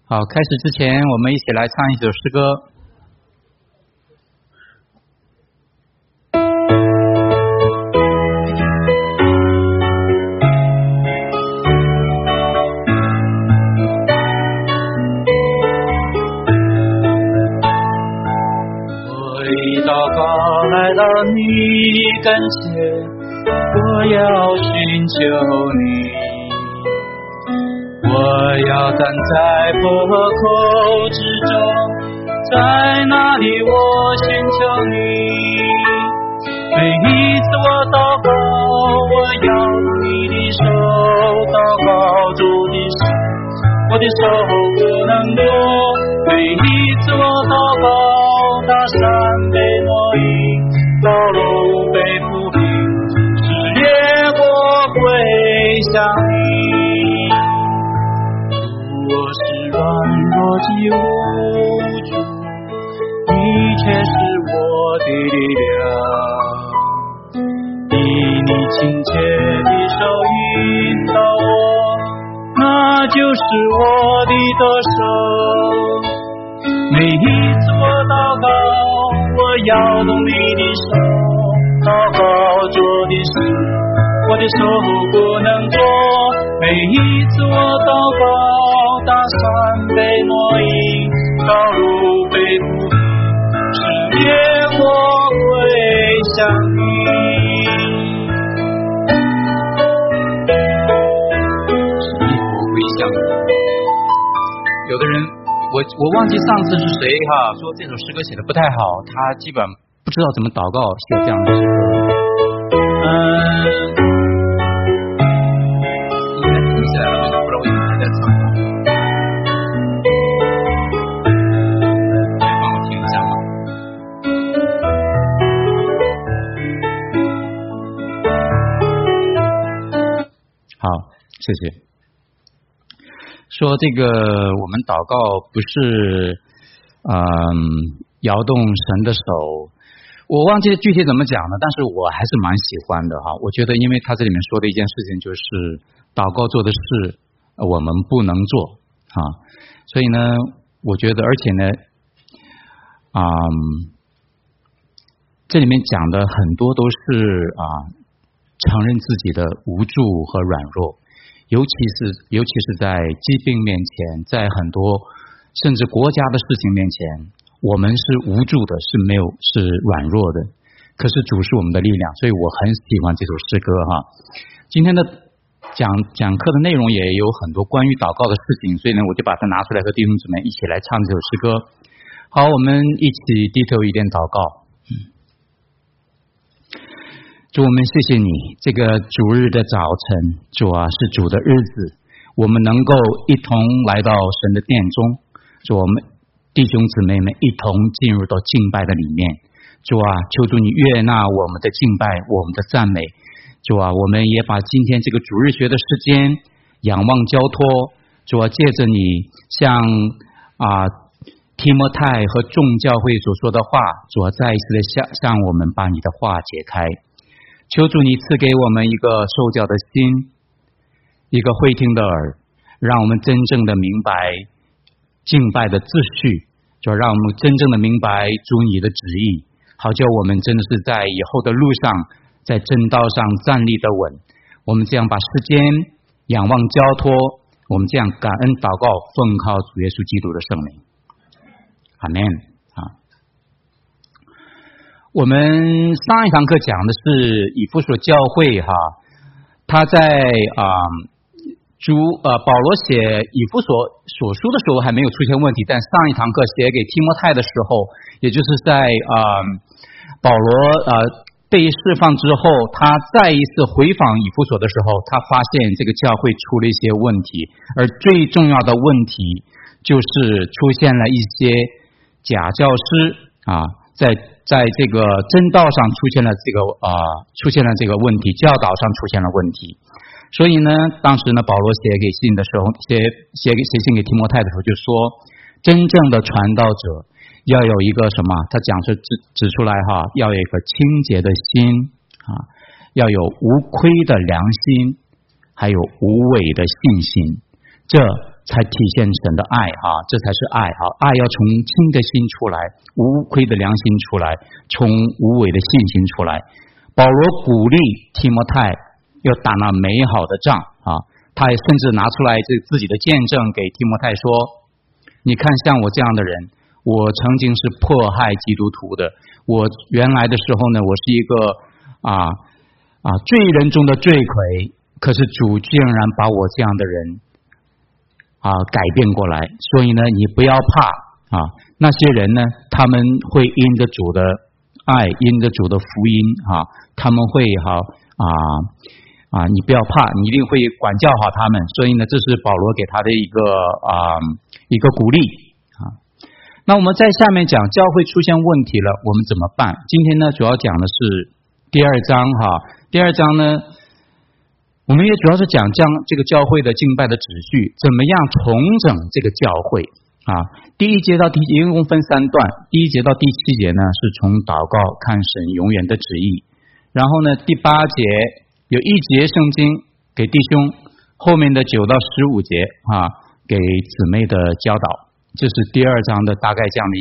好，开始之前，我们一起来唱一首诗歌。 我一祷告来到你跟前，我要寻求你。我要站在破口之中，在那里我寻求你。每一次我祷告，我要你的手，祷告主的手，我的手不能动。每一次我祷告，大山被挪移，道路被铺平，是列国归向你。我是软弱的无助，你却是我的力量。以你亲切的手引导我，那就是我的得胜。每一次我祷告，我要动你的手，祷告做的事，我的手不能做。每一次我祷告，大山被挪移，道路被铺平，是列国归向你。 是列国归向你。有的人，我忘记上次是谁哈，说这首诗歌写的不太好，他基本不知道怎么祷告写这样的诗歌。好，谢谢。说这个我们祷告不是摇动神的手，我忘记具体怎么讲了，但是我还是蛮喜欢的哈。我觉得因为他这里面说的一件事情就是祷告做的事我们不能做啊，所以呢我觉得而且呢这里面讲的很多都是承认自己的无助和软弱，尤其是在疾病面前，在很多甚至国家的事情面前，我们是无助的，是软弱的。可是主是我们的力量，所以我很喜欢这首诗歌哈。今天的讲课的内容也有很多关于祷告的事情，所以呢，我就把它拿出来和弟兄姊妹一起来唱这首诗歌。好，我们一起低头一点祷告。主，我们谢谢你，这个主日的早晨，主啊，是主的日子，我们能够一同来到神的殿中，主，我们弟兄姊妹们一同进入到敬拜的里面。主啊，求主你悦纳我们的敬拜，我们的赞美。主啊，我们也把今天这个主日学的时间仰望交托。主啊，借着你向提摩太和众教会所说的话，主啊，再一次的向我们把你的话解开。求主你赐给我们一个受教的心，一个会听的耳，让我们真正的明白敬拜的秩序，就让我们真正的明白主你的旨意，好叫我们真的是在以后的路上，在真道上站立得稳。我们这样把时间仰望交托，我们这样感恩祷告，奉靠主耶稣基督的圣名，阿们。我们上一堂课讲的是以弗所教会哈，他在保罗写以弗所书的时候还没有出现问题，但上一堂课写给提摩太的时候，也就是在保罗被释放之后，他再一次回访以弗所的时候，他发现这个教会出了一些问题，而最重要的问题就是出现了一些假教师在这个真道上出现了这个问题，教导上出现了问题。所以呢，当时呢，保罗写信给提摩太的时候就说，真正的传道者要有一个什么？他讲是指出来哈，要有一个清洁的心要有无亏的良心，还有无伪的信心，这才体现神的爱这才是爱爱要从清的心出来，无愧的良心出来，从无伪的信心出来。保罗鼓励提摩太要打那美好的仗他也甚至拿出来自己的见证给提摩太说，你看像我这样的人，我曾经是迫害基督徒的，我原来的时候呢，我是一个罪人中的罪魁，可是主竟然把我这样的人改变过来，所以呢，你不要怕那些人呢，他们会因着主的爱，因着主的福音他们会你不要怕，你一定会管教好他们。所以呢，这是保罗给他的一个鼓励那我们在下面讲教会出现问题了，我们怎么办？今天呢，主要讲的是第二章第二章呢，我们也主要是讲这个教会的敬拜的秩序，怎么样重整这个教会第一节到第一共分3段，第一节到第7节呢是从祷告看神永远的旨意，然后呢第8节有一节圣经给弟兄，后面的9到15节给姊妹的教导，这是第二章的大概这样的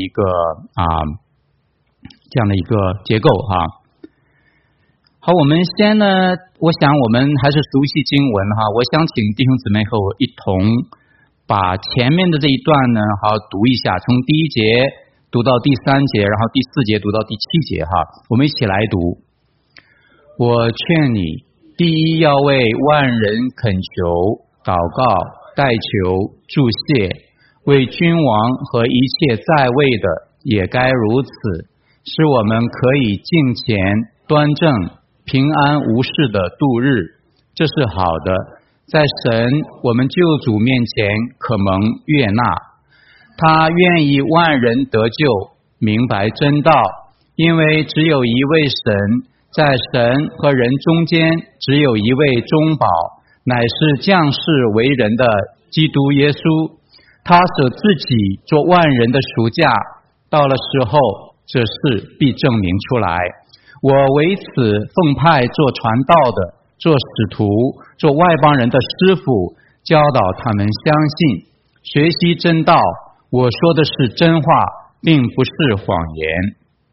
一个结构好，我们先呢，我想我们还是熟悉经文我想请弟兄姊妹和我一同把前面的这一段呢读一下，从第1节读到第3节，然后第4节读到第7节我们一起来读。我劝你，第一要为万人恳求、祷告、代求、祝谢，为君王和一切在位的也该如此，使我们可以敬虔、端正、平安无事的度日，这是好的，在神我们救主面前可蒙悦纳。他愿意万人得救，明白真道，因为只有一位神，在神和人中间只有一位中保，乃是降世为人的基督耶稣。他舍自己做万人的赎价，到了时候，这事必证明出来。我为此奉派做传道的，做使徒，做外邦人的师傅，教导他们相信，学习真道。我说的是真话，并不是谎言。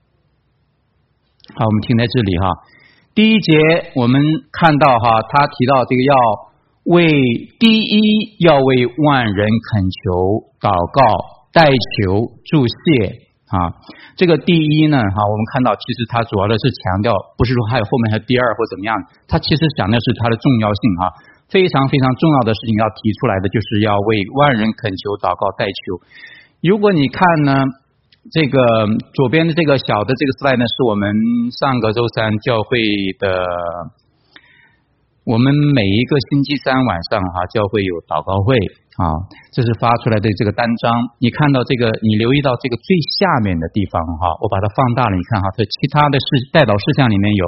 好，我们停在这里第一节我们看到他提到这个第一要为万人恳求、祷告、代求、祝谢这个第一呢我们看到其实他主要的是强调，不是说还有后面还有第二或怎么样，他其实讲的是它的重要性非常非常重要的事情要提出来的，就是要为万人恳求、祷告、代求。如果你看呢，这个左边的这个小的这个 slide 呢，是我们上个周三教会的，我们每一个星期三晚上教会有祷告会这是发出来的这个单张。你看到这个，你留意到这个最下面的地方我把它放大了，你看这其他的代祷事项里面有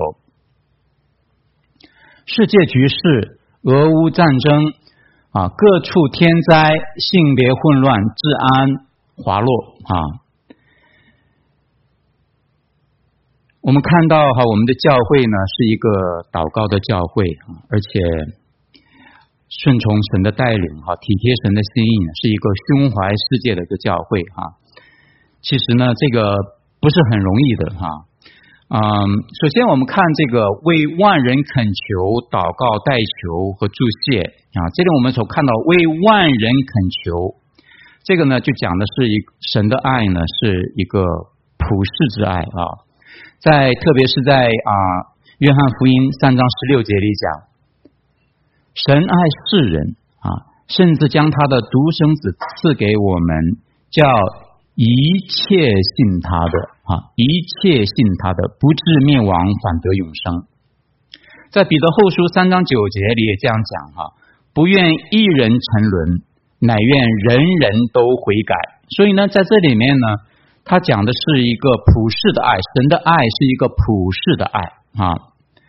世界局势、俄乌战争各处天灾、性别混乱、治安滑落我们看到我们的教会呢是一个祷告的教会而且顺从神的带领体贴神的心意，是一个胸怀世界的一个教会其实呢这个不是很容易的首先我们看这个为万人恳求、祷告、代求和祝谢这里我们所看到为万人恳求，这个呢就讲的是神的爱呢是一个普世之爱特别是在约翰福音3章16节里讲，神爱世人甚至将他的独生子赐给我们，叫一切信他的一切信他的不至灭亡，反得永生。在彼得后书3章9节里也这样讲不愿一人沉沦，乃愿人人都悔改。所以呢在这里面呢，他讲的是一个普世的爱，神的爱是一个普世的爱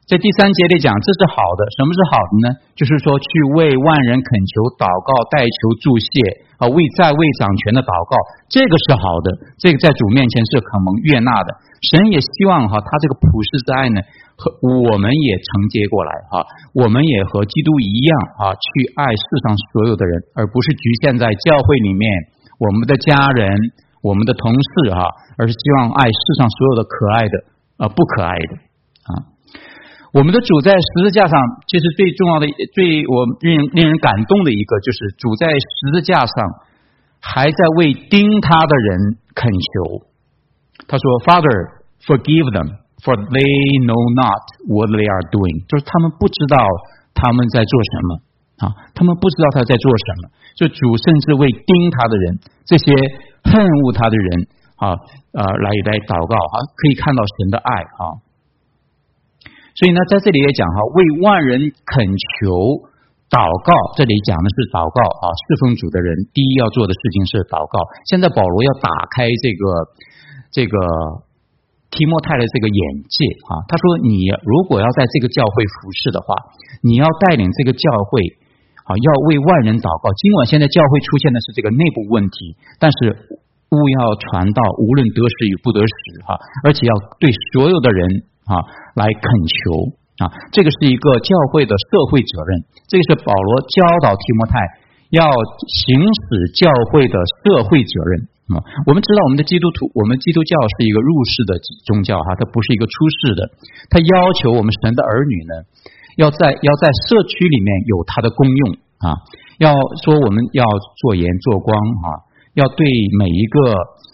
在第3节里讲，这是好的。什么是好的呢？就是说去为万人恳求、祷告、代求、祝谢啊，为在位掌权的祷告，这个是好的，这个在主面前是可蒙悦纳的。神也希望他这个普世之爱呢，和我们也承接过来我们也和基督一样去爱世上所有的人，而不是局限在教会里面我们的家人、我们的同事而是希望爱世上所有的可爱的不可爱的我们的主在十字架上，其实最重要的、令人感动的一个，就是主在十字架上还在为钉他的人恳求。他说 ：“Father, forgive them, for they know not what they are doing。”就是他们不知道他们在做什么他们不知道他在做什么。就主甚至为钉他的人，这些恨恶他的人来祷告可以看到神的爱所以呢，在这里也讲为万人恳求祷告，这里讲的是祷告侍奉主的人第一要做的事情是祷告。现在保罗要打开这个提摩太的这个眼界他说你如果要在这个教会服侍的话，你要带领这个教会要为万人祷告。尽管现在教会出现的是这个内部问题，但是务要传道，无论得时与不得时而且要对所有的人来恳求这个是一个教会的社会责任。这个是保罗教导提摩太要行使教会的社会责任我们知道我们的基督教是一个入世的宗教它不是一个出世的。它要求我们神的儿女呢，要在社区里面有它的功用要说我们要做盐做光要对每一个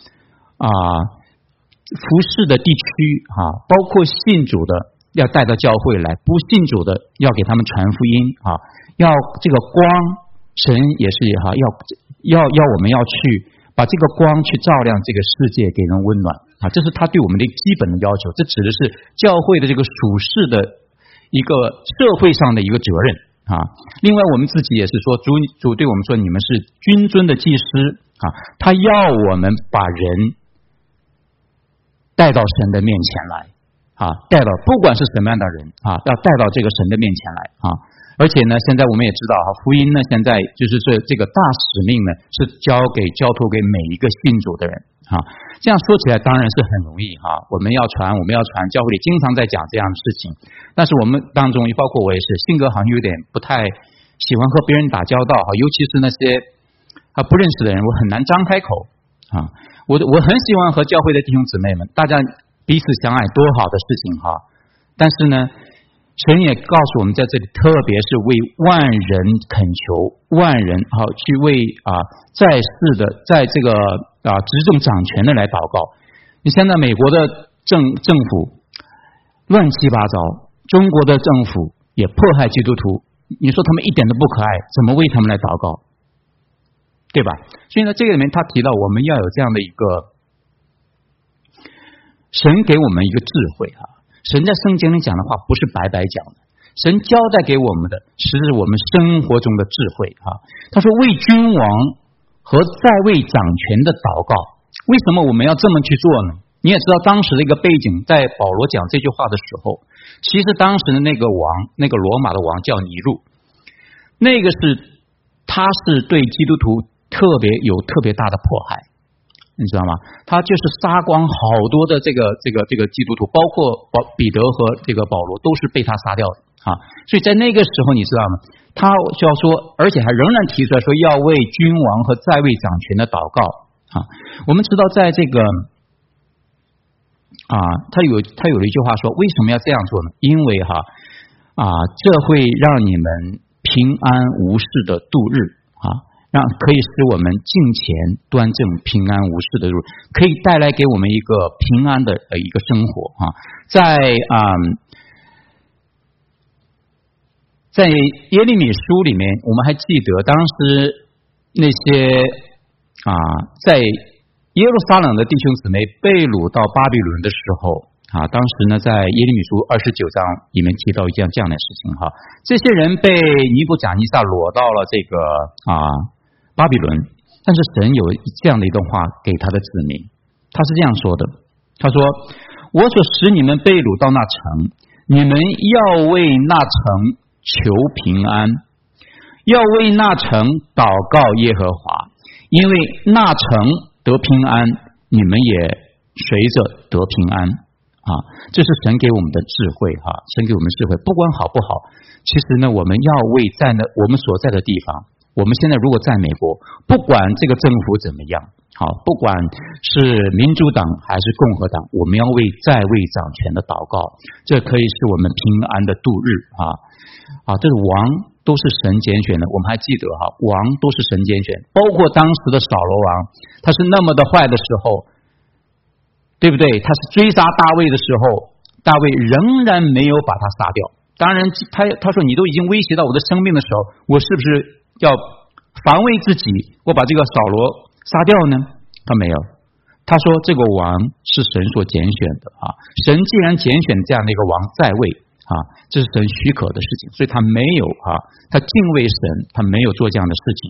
服侍的地区包括信主的要带到教会来，不信主的要给他们传福音要这个光，神也是要我们要去把这个光去照亮这个世界，给人温暖这是他对我们的基本的要求。这指的是教会的这个属世的一个社会上的一个责任另外我们自己也是说，主对我们说，你们是君尊的祭司他要我们把人带到神的面前来带到不管是什么样的人要带到这个神的面前来而且呢，现在我们也知道福音呢，现在就是这个大使命呢，是交托给每一个信主的人这样说起来当然是很容易我们要传，教会里经常在讲这样的事情，但是我们当中包括我也是，性格好像有点不太喜欢和别人打交道尤其是那些不认识的人，我很难张开口我很喜欢和教会的弟兄姊妹们大家彼此相爱，多好的事情但是呢，神也告诉我们在这里，特别是为万人恳求，万人去为在世的在这个执政掌权的来祷告。你现在美国的政府乱七八糟，中国的政府也迫害基督徒，你说他们一点都不可爱，怎么为他们来祷告？对吧？所以呢，这个里面他提到我们要有这样的一个神给我们一个智慧神在圣经里讲的话不是白白讲的，神交代给我们的是我们生活中的智慧他说为君王和在位掌权的祷告。为什么我们要这么去做呢？你也知道当时的一个背景，在保罗讲这句话的时候，其实当时的那个王，那个罗马的王叫尼禄，那个他是对基督徒特别大的迫害，你知道吗？他就是杀光好多的这个基督徒，包括彼得和这个保罗都是被他杀掉的所以在那个时候你知道吗？他就要说，而且还仍然提出来说要为君王和在位掌权的祷告我们知道在这个他有了一句话说，为什么要这样做呢？因为这会让你们平安无事的度日可以使我们敬虔端正平安无事的日，可以带来给我们一个平安的一个生活在耶利米书里面，我们还记得当时那些在耶路撒冷的弟兄姊妹被掳到巴比伦的时候当时呢，在耶利米书29章里面提到一件这样的事情这些人被尼布甲尼撒掳到了这个巴比伦，但是神有这样的一段话给他的子民，他是这样说的，他说：我所使你们被掳到那城， 你们要为那城求平安，要为那城祷告耶和华，因为那城得平安，你们也随着得平安啊！这是神给我们的智慧哈，神给我们智慧，不管好不好，其实呢，我们要为在我们所在的地方，我们现在如果在美国，不管这个政府怎么样，好，不管是民主党还是共和党，我们要为在位掌权的祷告，这可以是我们平安的度日啊！这个王都是神拣选的，我们还记得哈，王都是神拣选，包括当时的扫罗王，他是那么的坏的时候，对不对？他是追杀大卫的时候，大卫仍然没有把他杀掉。当然，他说你都已经威胁到我的生命的时候，我是不是要防卫自己，我把这个扫罗杀掉呢？他没有，他说这个王是神所拣选的啊，神既然拣选这样的一个王在位啊，这是神许可的事情，所以他没有他敬畏神，他没有做这样的事情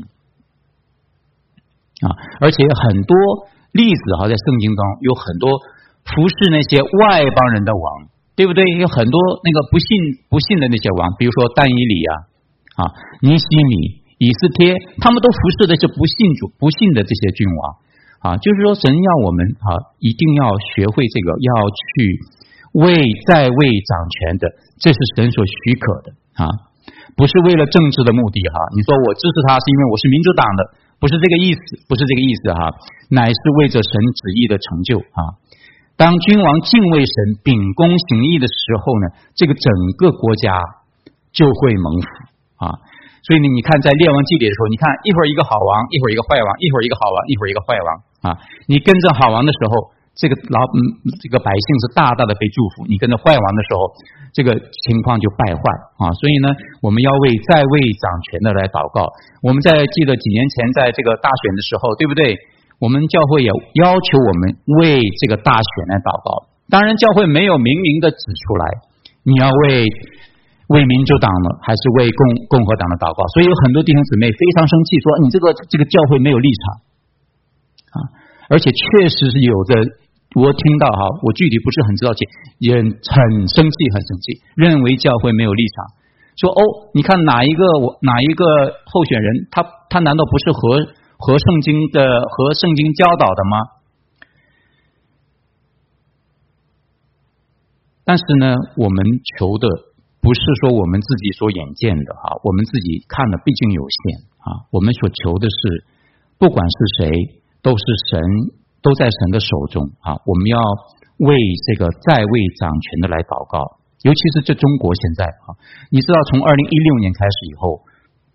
啊，而且很多例子在圣经中有很多服侍那些外邦人的王，对不对？有很多那个不信的那些王，比如说但以理尼希米、以斯帖，他们都服侍的是不信的这些君王就是说神要我们一定要学会这个，要去为在位掌权的，这是神所许可的不是为了政治的目的你说我支持他是因为我是民主党的，不是这个意思，不是这个意思乃是为着神旨意的成就当君王敬畏神、秉公行义的时候呢，这个整个国家就会蒙福所以呢，你看在列王记里的时候，你看一会儿一个好王，一会儿一个坏王，一会儿一个好王，一会儿一个坏王你跟着好王的时候，这个百姓是大大的被祝福，你跟着坏王的时候，这个情况就败坏所以呢，我们要为在位掌权的来祷告。我们记得几年前在这个大选的时候，对不对？我们教会也要求我们为这个大选来祷告。当然教会没有明明的指出来你要为民主党的还是为共和党的祷告，所以有很多弟兄姊妹非常生气，说你这个教会没有立场而且确实是有的，我听到我具体不是很知道，也很生气，认为教会没有立场，说你看哪一个候选人，他难道不是合圣经教导的吗？但是呢，我们求的不是说我们自己所眼见的我们自己看的毕竟有限我们所求的是，不管是谁，都在神的手中我们要为这个在位掌权的来祷告，尤其是这中国现在你知道从2016年开始以后，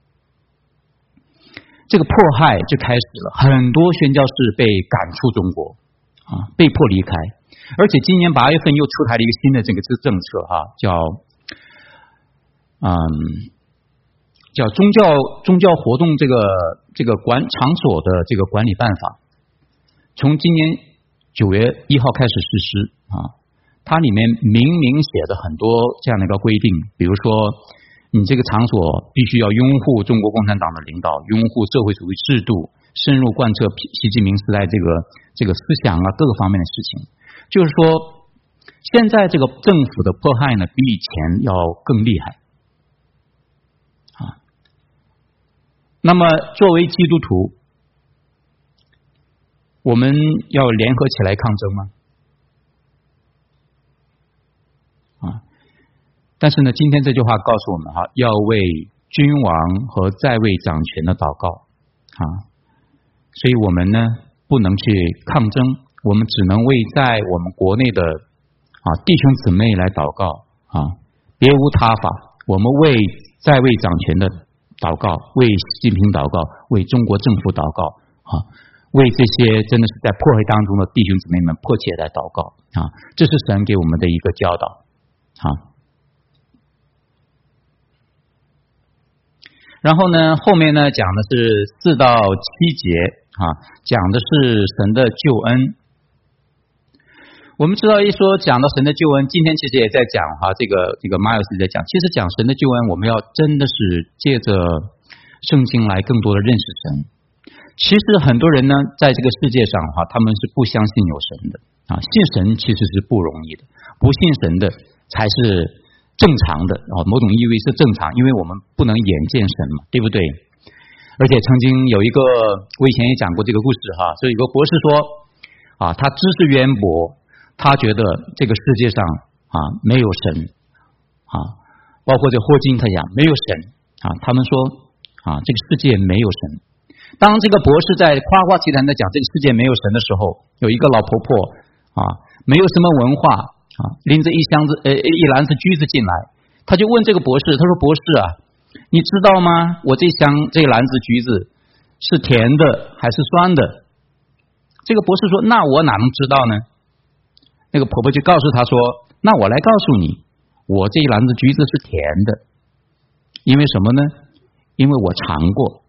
这个迫害就开始了，很多宣教士被赶出中国被迫离开，而且今年8月份又出台了一个新的这个政策叫宗教活动这个场所的这个管理办法，从今年9月1号开始实施它里面明写的很多这样的一个规定，比如说你这个场所必须要拥护中国共产党的领导，拥护社会主义制度，深入贯彻习近平时代这个思想各个方面的事情。就是说现在这个政府的迫害呢，比以前要更厉害那么作为基督徒，我们要联合起来抗争吗？但是呢，今天这句话告诉我们要为君王和在位掌权的祷告所以我们呢不能去抗争，我们只能为在我们国内的弟兄姊妹来祷告别无他法。我们为在位掌权的祷告，为习近平祷告，为中国政府祷告为这些真的是在迫害当中的弟兄姊妹们迫切来祷告这是神给我们的一个教导然后呢，后面呢讲的是4到7节讲的是神的救恩。我们知道一说讲到神的救恩，今天其实也在讲这个马尔斯在讲，其实讲神的救恩，我们要真的是借着圣经来更多的认识神。其实很多人呢在这个世界上他们是不相信有神的信神其实是不容易的，不信神的才是正常的某种意味是正常，因为我们不能眼见神嘛，对不对？而且曾经有一个，我以前也讲过这个故事哈，就有一个博士说他知识渊博，他觉得这个世界上没有神包括这霍金他讲没有神他们说这个世界没有神。当这个博士在夸夸其谈的讲这个世界没有神的时候，有一个老婆婆没有什么文化拎着一篮子橘子进来，他就问这个博士，他说博士你知道吗？我这篮子橘子是甜的还是酸的？这个博士说那我哪能知道呢？那个婆婆就告诉他说那我来告诉你，我这一篮子橘子是甜的，因为什么呢？因为我尝过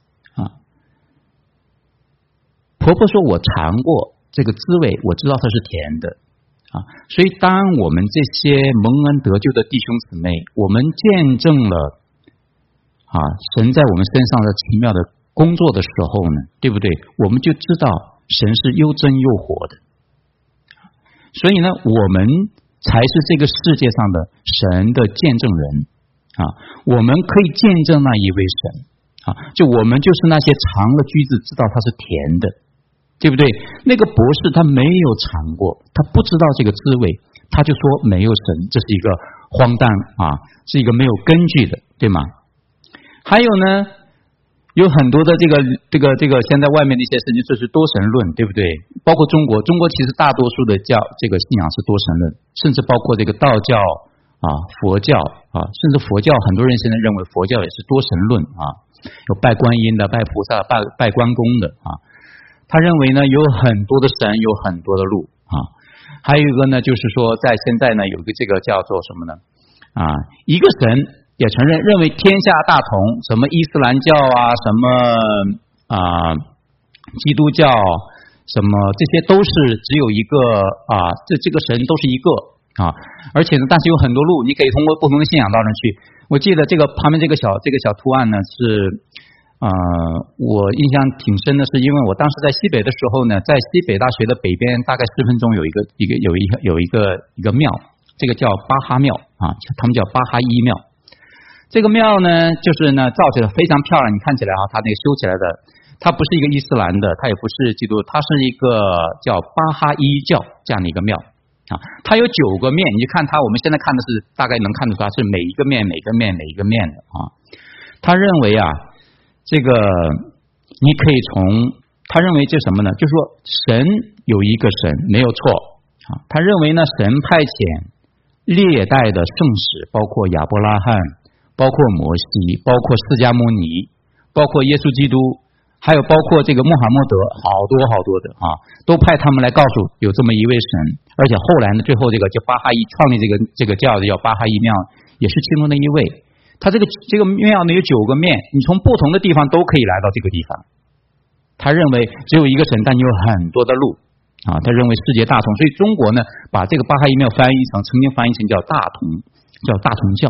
婆婆说我尝过这个滋味，我知道它是甜的所以当我们这些蒙恩得救的弟兄姊妹，我们见证了神在我们身上的奇妙的工作的时候呢，对不对？我们就知道神是又真又活的。所以呢，我们才是这个世界上的神的见证人我们可以见证那一位神就我们就是那些尝了橘子知道它是甜的，对不对？那个博士他没有尝过，他不知道这个滋味，他就说没有神，这是一个荒诞是一个没有根据的，对吗？还有呢，有很多的这个现在外面的一些事情，就是多神论，对不对？包括中国其实大多数的这个信仰是多神论，甚至包括这个道教佛教甚至佛教，很多人现在认为佛教也是多神论有拜观音的、拜菩萨、拜关公的他认为呢有很多的神，有很多的路还有一个呢，就是说在现在呢有一个这个叫做什么呢一个神也承认为天下大同，什么伊斯兰教什么基督教什么这些都是只有一个这个神都是一个而且呢但是有很多路，你可以通过不同的信仰道上去。我记得这个旁边这个小图案呢是我印象挺深的，是因为我当时在西北的时候呢，在西北大学的北边大概10分钟有一个庙，这个叫巴哈庙他们叫巴哈伊庙。这个庙呢就是呢造起来非常漂亮，你看起来它那个修起来的，它不是一个伊斯兰的，它也不是基督，它是一个叫巴哈伊教这样的一个庙它有9个面，你就看它，我们现在看的是大概能看得出它是每一个面的他认为这个你可以他认为这什么呢？就是说神有一个神没有错他认为呢神派遣历代的圣使，包括亚伯拉罕，包括摩西，包括释迦牟尼，包括耶稣基督，还有包括这个穆罕默德，好多的都派他们来告诉有这么一位神。而且后来呢，最后这个叫巴哈伊创立这个教的叫巴哈伊庙，也是其中的一位。他这个庙呢有9个面，你从不同的地方都可以来到这个地方。他认为只有一个神，但你有很多的路他认为世界大同，所以中国呢把这个巴哈伊庙曾经翻译成叫大同教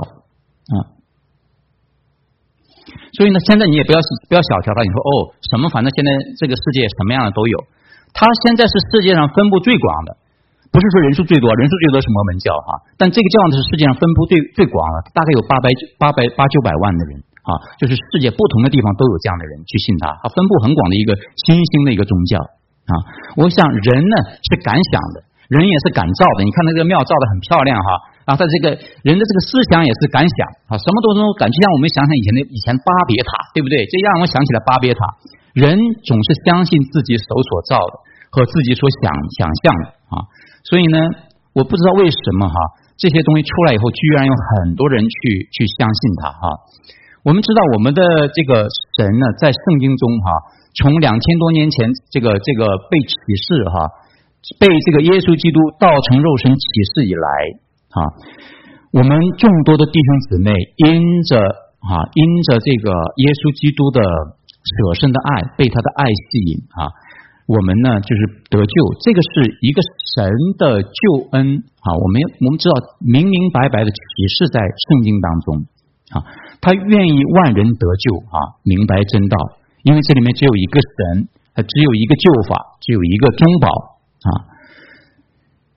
所以呢现在你也不要小瞧它，你说什么反正现在这个世界什么样的都有。它现在是世界上分布最广的，不是说人数最多是摩门教但这个教呢是世界上分布最广的，大概有800-900万的人就是世界不同的地方都有这样的人去信它分布很广的一个新兴的一个宗教我想人呢是敢想的，人也是敢造的。你看那个庙造的很漂亮他这个人的这个思想也是敢想什么都敢。就像我们想想以前巴别塔，对不对？这让我想起来巴别塔。人总是相信自己手所造的和自己所想象的所以呢我不知道为什么这些东西出来以后居然有很多人去相信它我们知道我们的这个神呢在圣经中从2000多年前这个被启示被这个耶稣基督道成肉身启示以来我们众多的弟兄姊妹因着这个耶稣基督的舍身的爱，被他的爱吸引我们呢就是得救，这个是一个神的救恩我们知道明明白白的启示在圣经当中他愿意万人得救明白真道，因为这里面只有一个神，只有一个救法，只有一个中保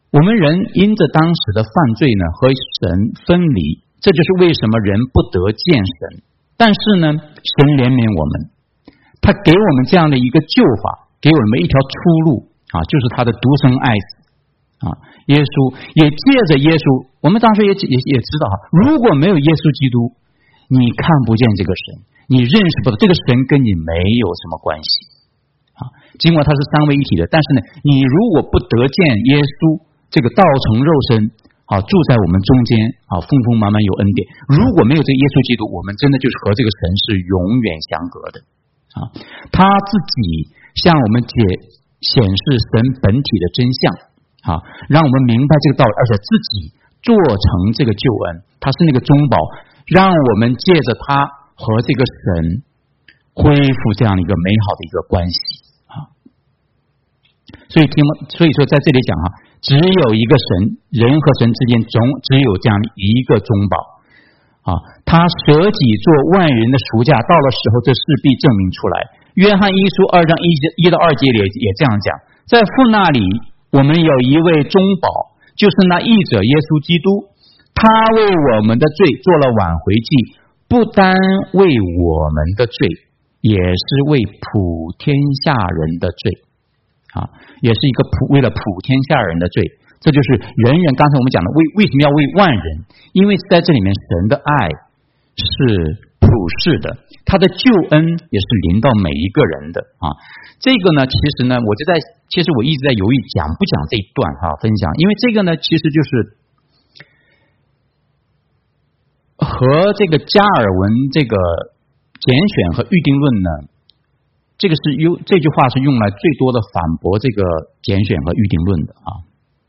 我们人因着当时的犯罪呢和神分离，这就是为什么人不得见神。但是呢，神怜悯我们，他给我们这样的一个救法，给我们一条出路啊，就是他的独生爱子啊，耶稣也借着耶稣，我们当时也知道哈，如果没有耶稣基督，你看不见这个神，你认识不到这个神，跟你没有什么关系啊。尽管他是三位一体的，但是呢，你如果不得见耶稣这个道成肉身啊，住在我们中间啊，丰丰满满有恩典。如果没有这个耶稣基督，我们真的就是和这个神是永远相隔的啊。他自己向我们显示神本体的真相啊，让我们明白这个道理，而且自己做成这个救恩，他是那个中保，让我们借着他和这个神恢复这样的一个美好的一个关系啊。所以说在这里讲哈，只有一个神，人和神之间只有这样一个中保啊。他舍己做万人的赎价，到了时候这势必证明出来。约翰一书2章1到2节里也这样讲，在父那里我们有一位中保，就是那义者耶稣基督，他为我们的罪做了挽回祭，不单为我们的罪，也是为普天下人的罪啊，也是一个为了普天下人的罪。这就是人人刚才我们讲的为什么要为万人，因为在这里面神的爱是普世的，他的救恩也是临到每一个人的啊。这个呢，其实我一直在犹豫讲不讲这一段分享，因为这个呢其实就是和这个加尔文这个拣选和预定论呢，这句话是用来最多的反驳这个拣选和预定论的啊。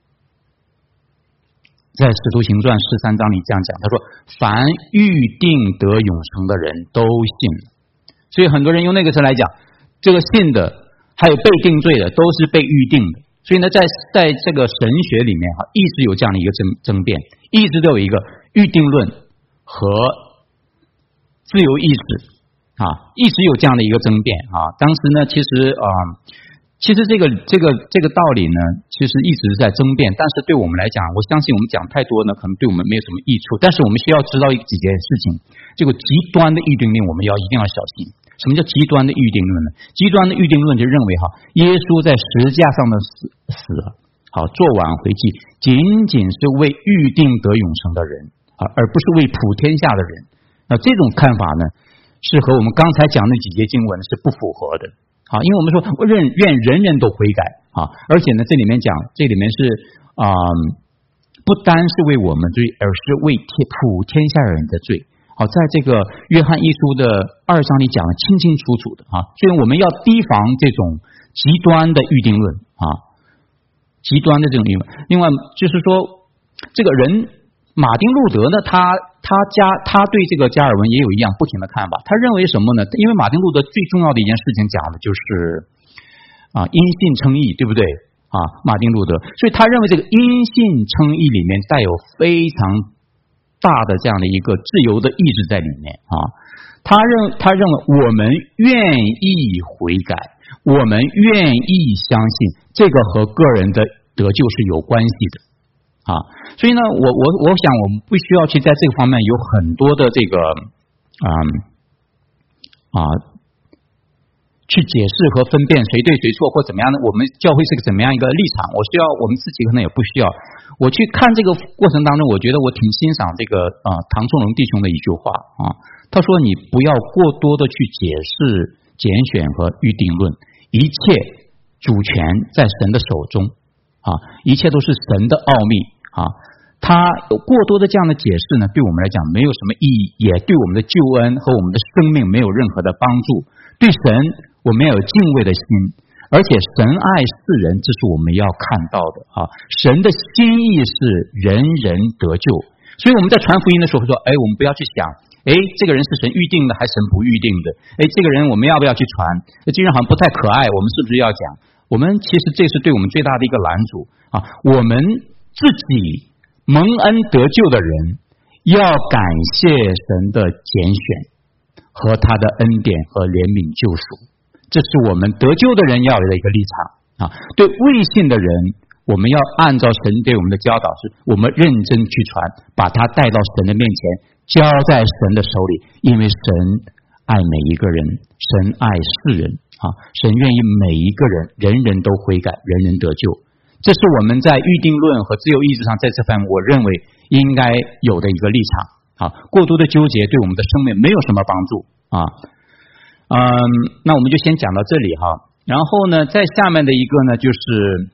在使徒行传13章里这样讲，他说凡预定得永生的人都信。所以很多人用那个词来讲，这个信的还有被定罪的都是被预定的。所以呢，在这个神学里面一直有这样的一个争辩，一直都有一个预定论和自由意识一直有这样的一个争辩当时呢，其实这个道理呢，其实一直在争辩，但是对我们来讲，我相信我们讲太多呢，可能对我们没有什么益处。但是我们需要知道几件事情，这个极端的预定论我们一定要小心。什么叫极端的预定论呢？极端的预定论就认为耶稣在十字架上的死做挽回祭，仅仅是为预定得永生的人而不是为普天下的人。那这种看法呢，是和我们刚才讲的几节经文是不符合的因为我们说愿人人都悔改而且呢，这里面是不单是为我们罪，而是为普天下人的罪。在这个约翰一书的2章里讲得清清楚楚的所以我们要提防这种极端的预定论极端的这种预定论。另外就是说，这个人马丁路德呢，他对这个加尔文也有一样不同的看法。他认为什么呢？因为马丁路德最重要的一件事情讲的就是因信称义，对不对马丁路德，所以他认为这个因信称义里面带有非常大的这样的一个自由的意志在里面他认为我们愿意悔改，我们愿意相信，这个和个人的得救是有关系的所以呢，我想我们不需要去在这个方面有很多的这个去解释和分辨谁对谁错或怎么样的，我们教会是个怎么样一个立场，我们自己可能也不需要。我去看这个过程当中，我觉得我挺欣赏这个唐仲荣弟兄的一句话他说你不要过多的去解释拣选和预定论，一切主权在神的手中一切都是神的奥秘他有过多的这样的解释呢，对我们来讲没有什么意义，也对我们的救恩和我们的生命没有任何的帮助。对神我们要有敬畏的心，而且神爱世人，这是我们要看到的神的心意是人人得救。所以我们在传福音的时候说我们不要去想这个人是神预定的还是神不预定的，这个人我们要不要去传，这人好像不太可爱，我们是不是要讲？我们其实这是对我们最大的一个拦阻我们自己蒙恩得救的人要感谢神的拣选和他的恩典和怜悯救赎，这是我们得救的人要有的一个立场对未信的人， 我们要按照神对我们的教导，是我们认真去传，把它带到神的面前，交在神的手里，因为神爱每一个人，神爱世人啊，神愿意每一个人，人人都悔改，人人得救。这是我们在预定论和自由意志上在这方面我认为应该有的一个立场啊。过多的纠结对我们的生命没有什么帮助啊。那我们就先讲到这里哈。然后呢，在下面的一个呢，就是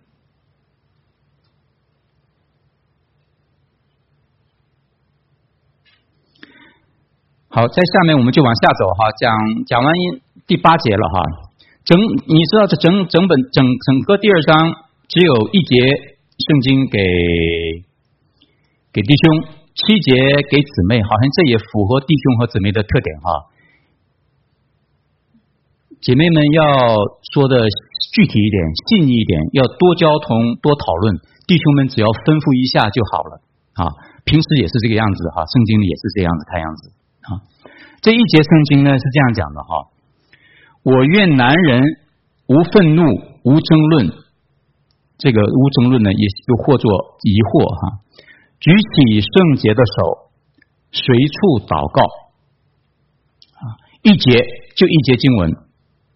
好，在下面我们就往下走哈，讲完第8节了哈。你知道这整个第2章只有1节圣经给弟兄，7节给姊妹，好像这也符合弟兄和姊妹的特点哈。姐妹们要说的具体一点、细腻一点，要多交通、多讨论。弟兄们只要吩咐一下就好了啊。平时也是这个样子哈，圣经里也是这样子看样子啊。这1节圣经呢是这样讲的哈：我愿男人无愤怒、无争论。这个无争论呢，也就或作疑惑哈。举起圣洁的手，随处祷告啊。1节就1节经文。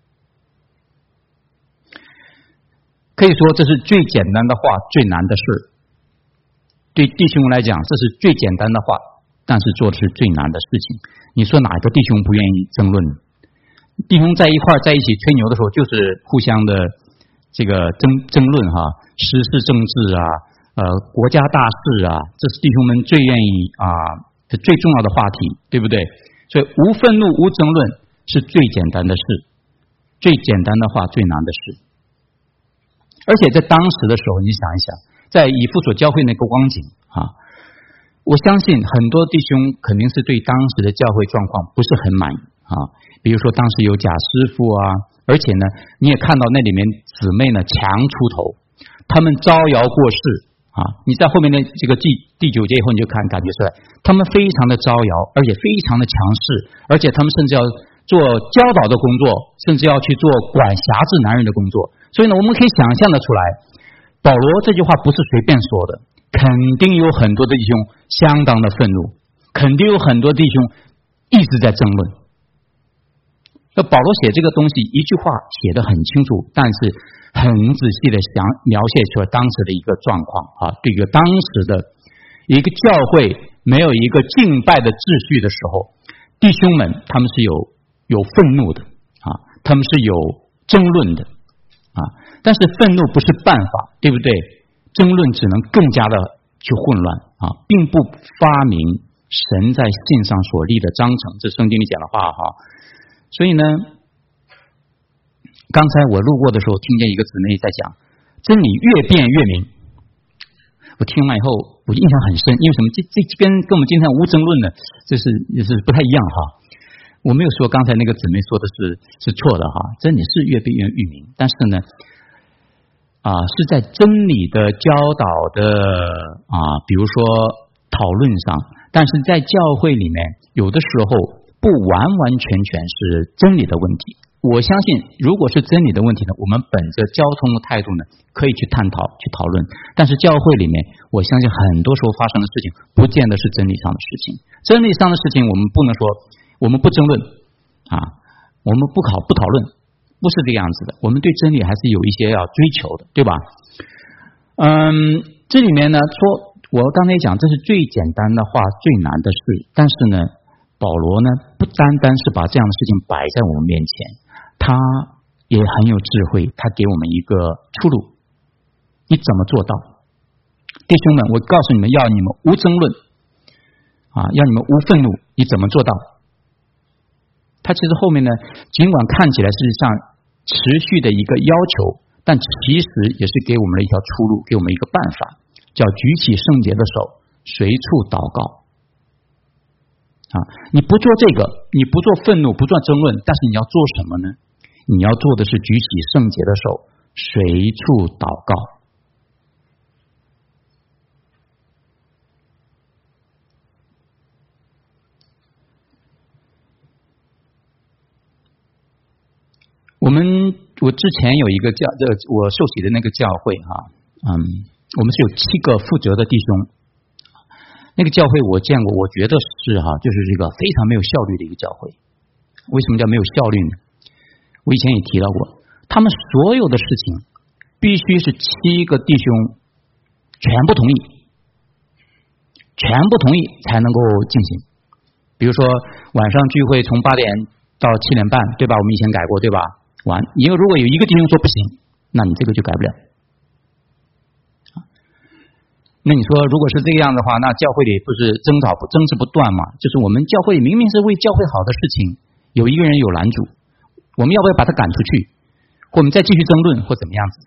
可以说这是最简单的话，最难的事。对弟兄来讲，这是最简单的话，但是做的是最难的事情。你说哪个弟兄不愿意争论？弟兄在一块在一起吹牛的时候，就是互相的这个争论哈，时事政治啊，国家大事啊，这是弟兄们最愿意最重要的话题，对不对？所以无愤怒、无争论是最简单的事，最简单的话，最难的事。而且在当时的时候，你想一想，在以弗所教会那个光景啊，我相信很多弟兄肯定是对当时的教会状况不是很满意啊。比如说当时有假师傅啊，而且呢，你也看到那里面姊妹呢强出头，他们招摇过市啊。你在后面的这个第9节以后，你就感觉出来，他们非常的招摇，而且非常的强势，而且他们甚至要做教导的工作，甚至要去做管辖制男人的工作。所以呢，我们可以想象得出来，保罗这句话不是随便说的，肯定有很多的弟兄相当的愤怒，肯定有很多弟兄一直在争论。那保罗写这个东西一句话写得很清楚，但是很仔细的描写出了当时的一个状况啊，对一个当时的一个教会没有一个敬拜的秩序的时候，弟兄们他们是有愤怒的啊，他们是有争论的啊，但是愤怒不是办法，对不对？争论只能更加的去混乱啊，并不发明神在信上所立的章程，这圣经里讲的话哈。所以呢，刚才我路过的时候，听见一个姊妹在讲，真理越辩越明。我听完以后，我印象很深，因为什么？这跟我们今天无争论呢，也是不太一样哈。我没有说刚才那个姊妹说的是错的哈，真理是越辩越明，但是呢，是在真理的教导的比如说讨论上，但是在教会里面，有的时候不完完全全是真理的问题。我相信，如果是真理的问题呢，我们本着交通的态度呢，可以去探讨、去讨论。但是教会里面，我相信很多时候发生的事情，不见得是真理上的事情。真理上的事情，我们不能说我们不争论我们不讨论，不是这个样子的。我们对真理还是有一些要追求的，对吧？这里面呢，说我刚才讲，这是最简单的话，最难的事。但是呢，保罗呢，不单单是把这样的事情摆在我们面前，他也很有智慧，他给我们一个出路。你怎么做到？弟兄们，我告诉你们，要你们无争论要你们无愤怒，你怎么做到？他其实后面呢，尽管看起来是像持续的一个要求，但其实也是给我们的一条出路，给我们一个办法，叫举起圣洁的手，随处祷告。你不做这个，你不做愤怒，不做争论，但是你要做什么呢？你要做的是举起圣洁的手，随处祷告。我之前有一个我受洗的那个教会我们是有7个负责的弟兄。那个教会我见过，我觉得是就是这个非常没有效率的一个教会。为什么叫没有效率呢？我以前也提到过，他们所有的事情必须是7个弟兄全部同意才能够进行。比如说晚上聚会从8点到7点半，对吧？我们以前改过，对吧？因为如果有一个弟兄说不行，那你这个就改不了。那你说如果是这个样的话，那教会里不是争执不断嘛？就是我们教会明明是为教会好的事情，有一个人有拦阻，我们要不要把他赶出去，或我们再继续争论，或怎么样子？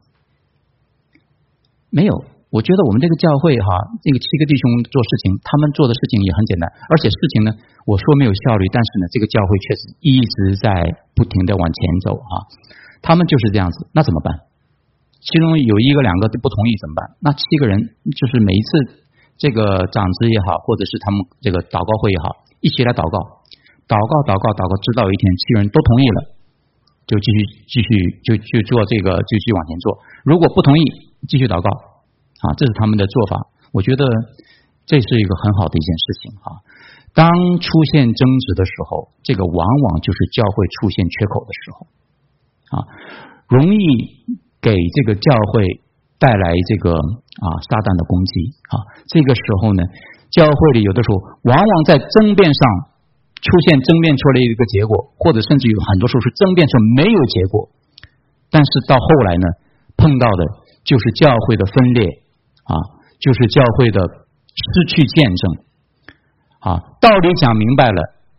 没有，我觉得我们这个教会这个7个弟兄做事情，他们做的事情也很简单，而且事情呢，我说没有效率，但是呢，这个教会确实一直在不停的往前走他们就是这样子，那怎么办？其中有1个2个不同意怎么办？那7个人就是每一次这个长子也好，或者是他们这个祷告会也好，一起来祷告，直到有一天7个人都同意了，就继续做这个，就继续往前做。如果不同意，继续祷告这是他们的做法。我觉得这是一个很好的一件事情当出现争执的时候，这个往往就是教会出现缺口的时候容易给这个教会带来这个撒旦的攻击这个时候呢，教会里有的时候往往在争辩上出来一个结果，或者甚至有很多时候是争辩上没有结果，但是到后来呢，碰到的就是教会的分裂就是教会的失去见证道理讲明白了，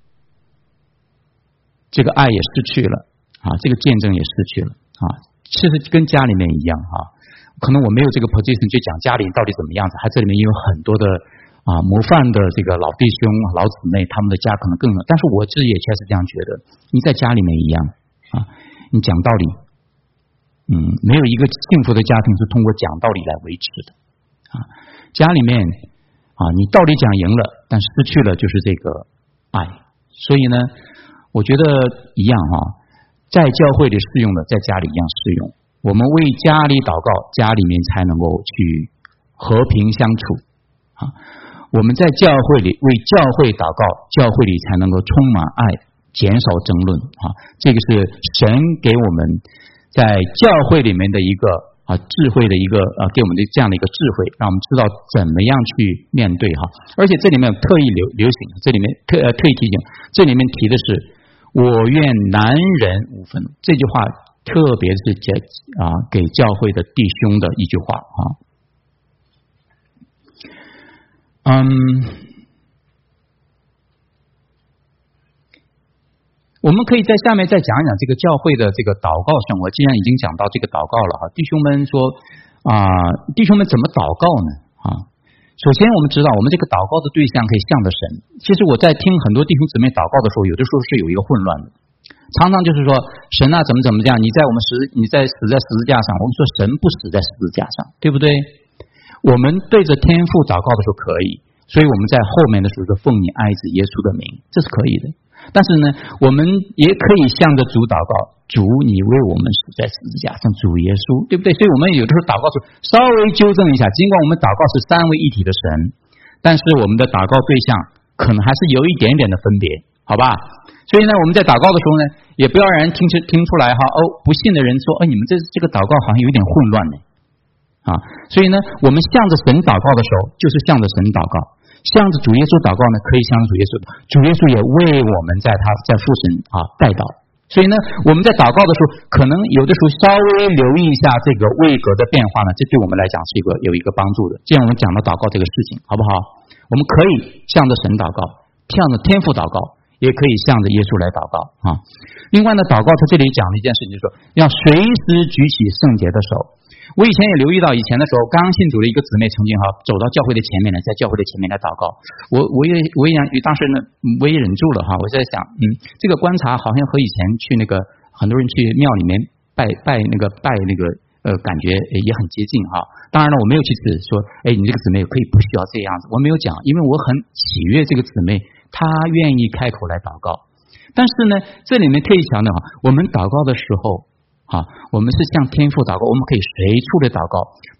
这个爱也失去了这个见证也失去了其实跟家里面一样可能我没有这个 position 去讲家里到底怎么样子，这里面也有很多的模范的这个老弟兄老姊妹，他们的家可能更有，但是我自己也确实这样觉得，你在家里面一样你讲道理没有一个幸福的家庭是通过讲道理来维持的家里面你道理讲赢了，但失去了就是这个爱。所以呢，我觉得一样在教会里适用的，在家里一样适用。我们为家里祷告，家里面才能够去和平相处我们在教会里为教会祷告，教会里才能够充满爱，减少争论这个是神给我们在教会里面的一个智慧的一个给我们的这样的一个智慧，让我们知道怎么样去面对而且这里面有特意流行，这里面特意提醒，这里面提的是我愿男人无分，这句话特别是给教会的弟兄的一句话我们可以在下面再讲一讲这个教会的这个祷告生活。既然已经讲到这个祷告了弟兄们说弟兄们怎么祷告呢首先我们知道我们这个祷告的对象可以向着神。其实我在听很多弟兄姊妹祷告的时候，有的时候是有一个混乱的，常常就是说神怎么样，你在死在十字架上，我们说神不死在十字架上，对不对？我们对着天父祷告的时候可以，所以我们在后面的时候就奉你爱子耶稣的名，这是可以的。但是呢，我们也可以向着主祷告，主你为我们死在十字架上，主耶稣，对不对？所以我们有的时候祷告时稍微纠正一下，尽管我们祷告是三位一体的神，但是我们的祷告对象可能还是有一点点的分别，好吧？所以呢，我们在祷告的时候呢，也不要让人听出来不信的人说你们这个祷告好像有点混乱呢所以呢，我们向着神祷告的时候，就是向着神祷告；向着主耶稣祷告呢，可以向着主耶稣，主耶稣也为我们在父神代祷。所以呢，我们在祷告的时候，可能有的时候稍微留意一下这个位格的变化呢，这对我们来讲是有一个帮助的。这样我们讲到祷告这个事情，好不好？我们可以向着神祷告，向着天父祷告，也可以向着耶稣来祷告另外呢，祷告他这里讲了一件事情，就是说要随时举起圣洁的手。我以前也留意到，以前的时候刚信主的一个姊妹曾经走到教会的前面来，在教会的前面来祷告。我也当时呢，我也忍住了我在想这个观察好像和以前去那个很多人去庙里面拜那个感觉也很接近当然了，我没有去指说你这个姊妹可以不需要这样子，我没有讲，因为我很喜悦这个姊妹她愿意开口来祷告。但是呢，这里面特意强调我们祷告的时候我们是向天父祷告，我们可以随处的祷告，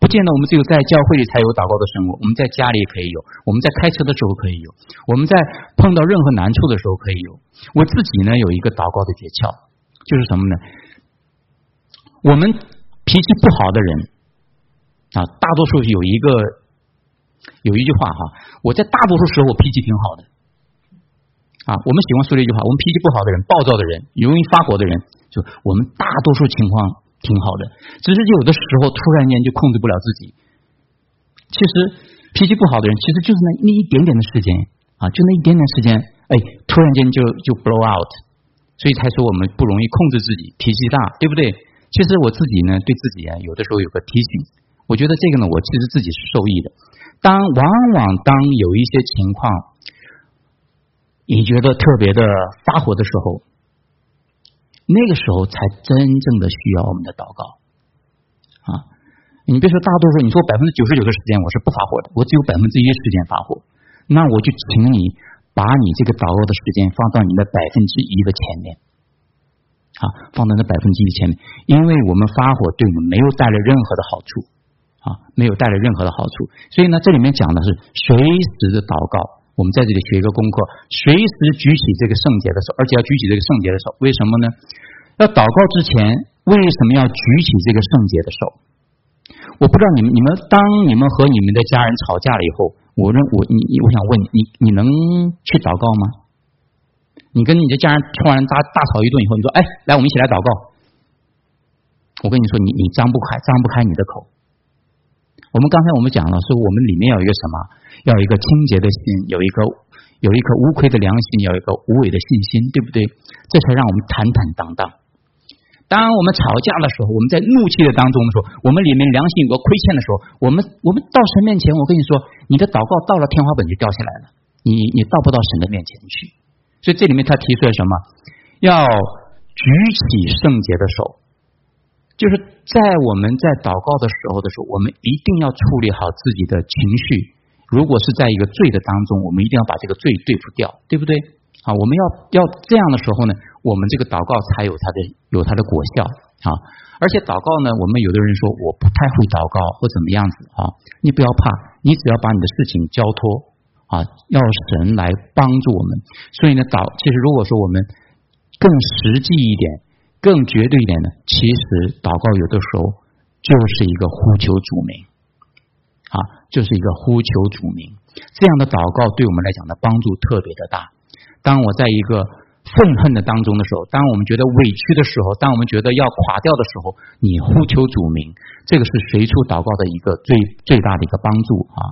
不见得我们只有在教会里才有祷告的生活，我们在家里也可以有，我们在开车的时候可以有，我们在碰到任何难处的时候可以有。我自己呢有一个祷告的诀窍，就是什么呢？我们脾气不好的人啊，大多数有一句话哈，我在大多数时候我脾气挺好的啊。我们喜欢说的一句话，我们脾气不好的人、暴躁的人、容易发火的人，就我们大多数情况挺好的，只是有的时候突然间就控制不了自己。其实脾气不好的人，其实就是那一点点的时间啊，就那一点点时间，突然间就 blow out， 所以才说我们不容易控制自己，脾气大，对不对？其实我自己呢，对自己啊，有的时候有个提醒，我觉得这个呢，我其实自己是受益的。往往当有一些情况，你觉得特别的发火的时候，那个时候才真正的需要我们的祷告啊！你别说大多数，你说99%的时间我是不发火的，我只有1%时间发火，那我就请你把你这个祷告的时间放到你的1%的前面啊，放到那1%前面，因为我们发火对我们没有带来任何的好处啊，没有带来任何的好处。所以呢，这里面讲的是随时的祷告。我们在这里学一个功课，随时举起这个圣洁的手，而且要举起这个圣洁的手。为什么呢？要祷告之前，为什么要举起这个圣洁的手？我不知道你们当你们和你们的家人吵架了以后，我想问你能去祷告吗？你跟你的家人突然大吵一顿以后，你说来我们一起来祷告，我跟你说你张不开你的口。我们刚才讲了，说我们里面要有一个什么？要有一个清洁的心，有一颗无愧的良心，要有一个无伪的信心，对不对？这才让我们坦坦荡荡。当我们吵架的时候，我们在怒气的当中的时候，我们里面良心有个亏欠的时候，我们到神面前，我跟你说，你的祷告到了天花板就掉下来了，你到不到神的面前去。所以这里面他提出来什么？要举起圣洁的手。就是在我们在祷告的时候，我们一定要处理好自己的情绪。如果是在一个罪的当中，我们一定要把这个罪对付掉，对不对？啊，我们要这样的时候呢，我们这个祷告才有它的果效啊。而且祷告呢，我们有的人说我不太会祷告或怎么样子啊，你不要怕，你只要把你的事情交托啊，要神来帮助我们。所以呢，其实如果说我们更实际一点，更绝对一点呢，其实祷告有的时候就是一个呼求主名啊，就是一个呼求主名。这样的祷告对我们来讲的帮助特别的大。当我在一个愤恨的当中的时候，当我们觉得委屈的时候，当我们觉得要垮掉的时候，你呼求主名，这个是随处祷告的一个最大的一个帮助啊。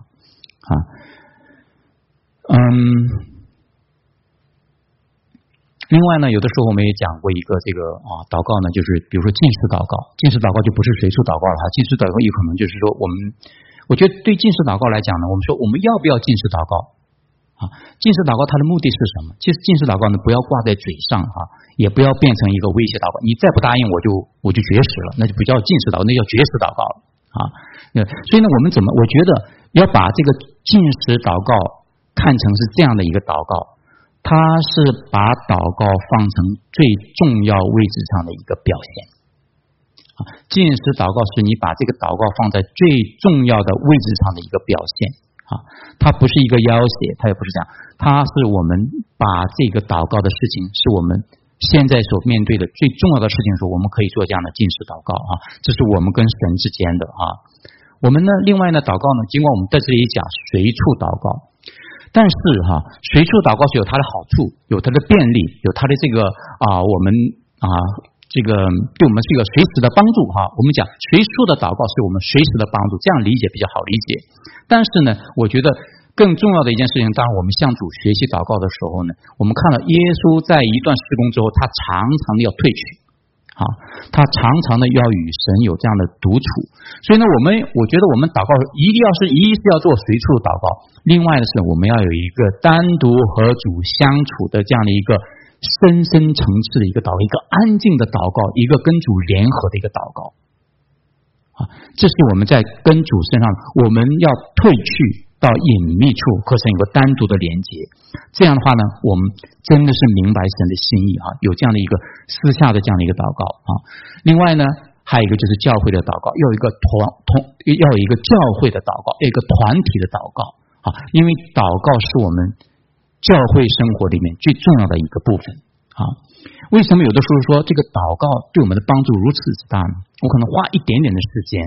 另外呢，有的时候我们也讲过一个这个祷告呢，就是比如说禁食祷告。禁食祷告就不是随处祷告了哈，禁食祷告有可能就是说我觉得对禁食祷告来讲呢，我们说我们要不要禁食祷告啊？禁食祷告它的目的是什么？其实禁食祷告呢，不要挂在嘴上哈，也不要变成一个威胁祷告。你再不答应我就绝食了，那就不叫禁食祷告，那叫绝食祷告了啊。所以呢，我觉得要把这个禁食祷告看成是这样的一个祷告。它是把祷告放成最重要位置上的一个表现。禁食祷告是你把这个祷告放在最重要的位置上的一个表现啊，它不是一个要挟，它也不是这样，它是我们把这个祷告的事情，是我们现在所面对的最重要的事情的时候，我们可以做这样的禁食祷告啊，这是我们跟神之间的啊。我们呢，另外呢，祷告呢，尽管我们在这里讲随处祷告。但是随处祷告是有它的好处，有它的便利，有它的这个我们这个对我们是一个随时的帮助哈。我们讲随处的祷告是我们随时的帮助，这样理解比较好理解。但是呢，我觉得更重要的一件事情，当我们向主学习祷告的时候呢，我们看到耶稣在一段事工之后，他常常的要退去。他常常的要与神有这样的独处，所以呢，我觉得我们祷告一是要做随处祷告，另外的是我们要有一个单独和主相处的这样的一个深层次的一个祷告，一个安静的祷告，一个跟主联合的一个祷告这是我们在跟主身上，我们要退去到隐秘处和神有个单独的连接，这样的话呢，我们真的是明白神的心意有这样的一个私下的这样的一个祷告另外呢， 还有一个就是教会的祷告，要有一个教会的祷告，要有一个团体的祷告啊，因为祷告是我们教会生活里面最重要的一个部分啊。为什么有的时候说这个祷告对我们的帮助如此之大呢？我可能花一点点的时间，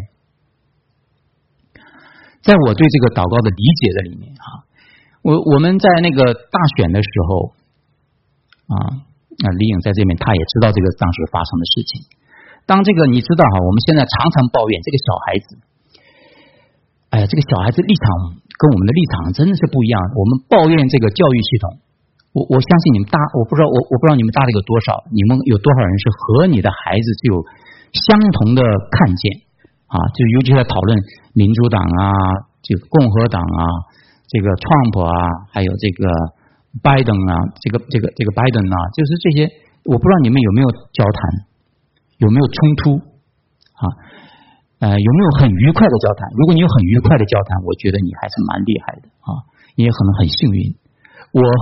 在我对这个祷告的理解的里面啊，我们在那个大选的时候啊，李颖在这边，他也知道这个当时发生的事情。当这个你知道哈，我们现在常常抱怨这个小孩子，哎呀，这个小孩子立场跟我们的立场真的是不一样。我们抱怨这个教育系统，我相信你们我不知道你们大概有多少，你们有多少人是和你的孩子是有相同的看见啊？就尤其在讨论民主党啊，这个共和党啊，这个 Trump 啊，还有这个拜登啊，这个拜登啊，就是这些，我不知道你们有没有交谈。有没有冲突啊？有没有很愉快的交谈？如果你有很愉快的交谈，我觉得你还是蛮厉害的啊，你也可能很幸运。我和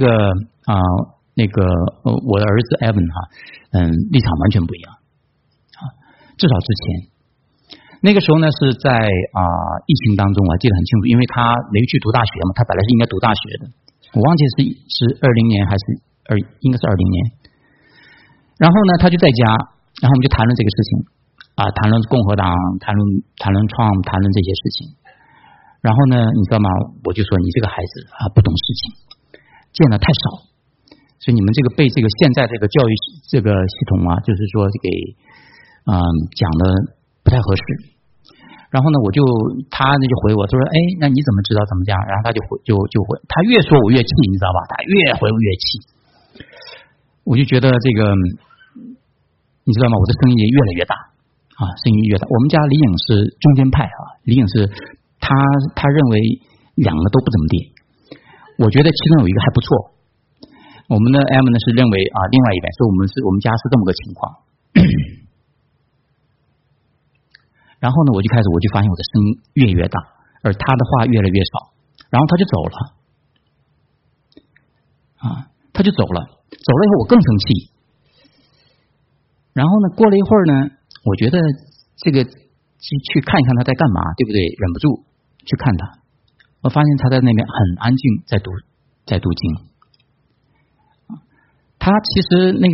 我的儿子 Evan 哈，立场完全不一样啊，至少之前那个时候呢是在疫情当中，我记得很清楚，因为他没去读大学嘛，他本来是应该读大学的，我忘记是20年还是应该是20年。然后呢，他就在家。然后我们就谈论这个事情啊，谈论共和党，谈论Trump，谈论这些事情。然后呢，你知道吗？我就说你这个孩子啊，不懂事情，见的太少，所以你们这个被这个现在这个教育这个系统啊，就是说给讲的不太合适。然后呢，他就回我，他说：“哎，那你怎么知道怎么讲？”然后他就回，他越说我越气，你知道吧？他越回我越气，我就觉得这个。你知道吗？我的声音也越来越大啊，声音越大。我们家李颖是中间派啊，李颖是他认为两个都不怎么地，我觉得其中有一个还不错。我们的 M 呢是认为另外一边，所以我们家是这么个情况。然后呢，我就发现我的声音越来越大，而他的话越来越少，然后他就走了啊，他就走了以后我更生气。然后呢，过了一会儿呢，我觉得这个去看一看他在干嘛，对不对？忍不住去看他，我发现他在那边很安静，在读经。他其实那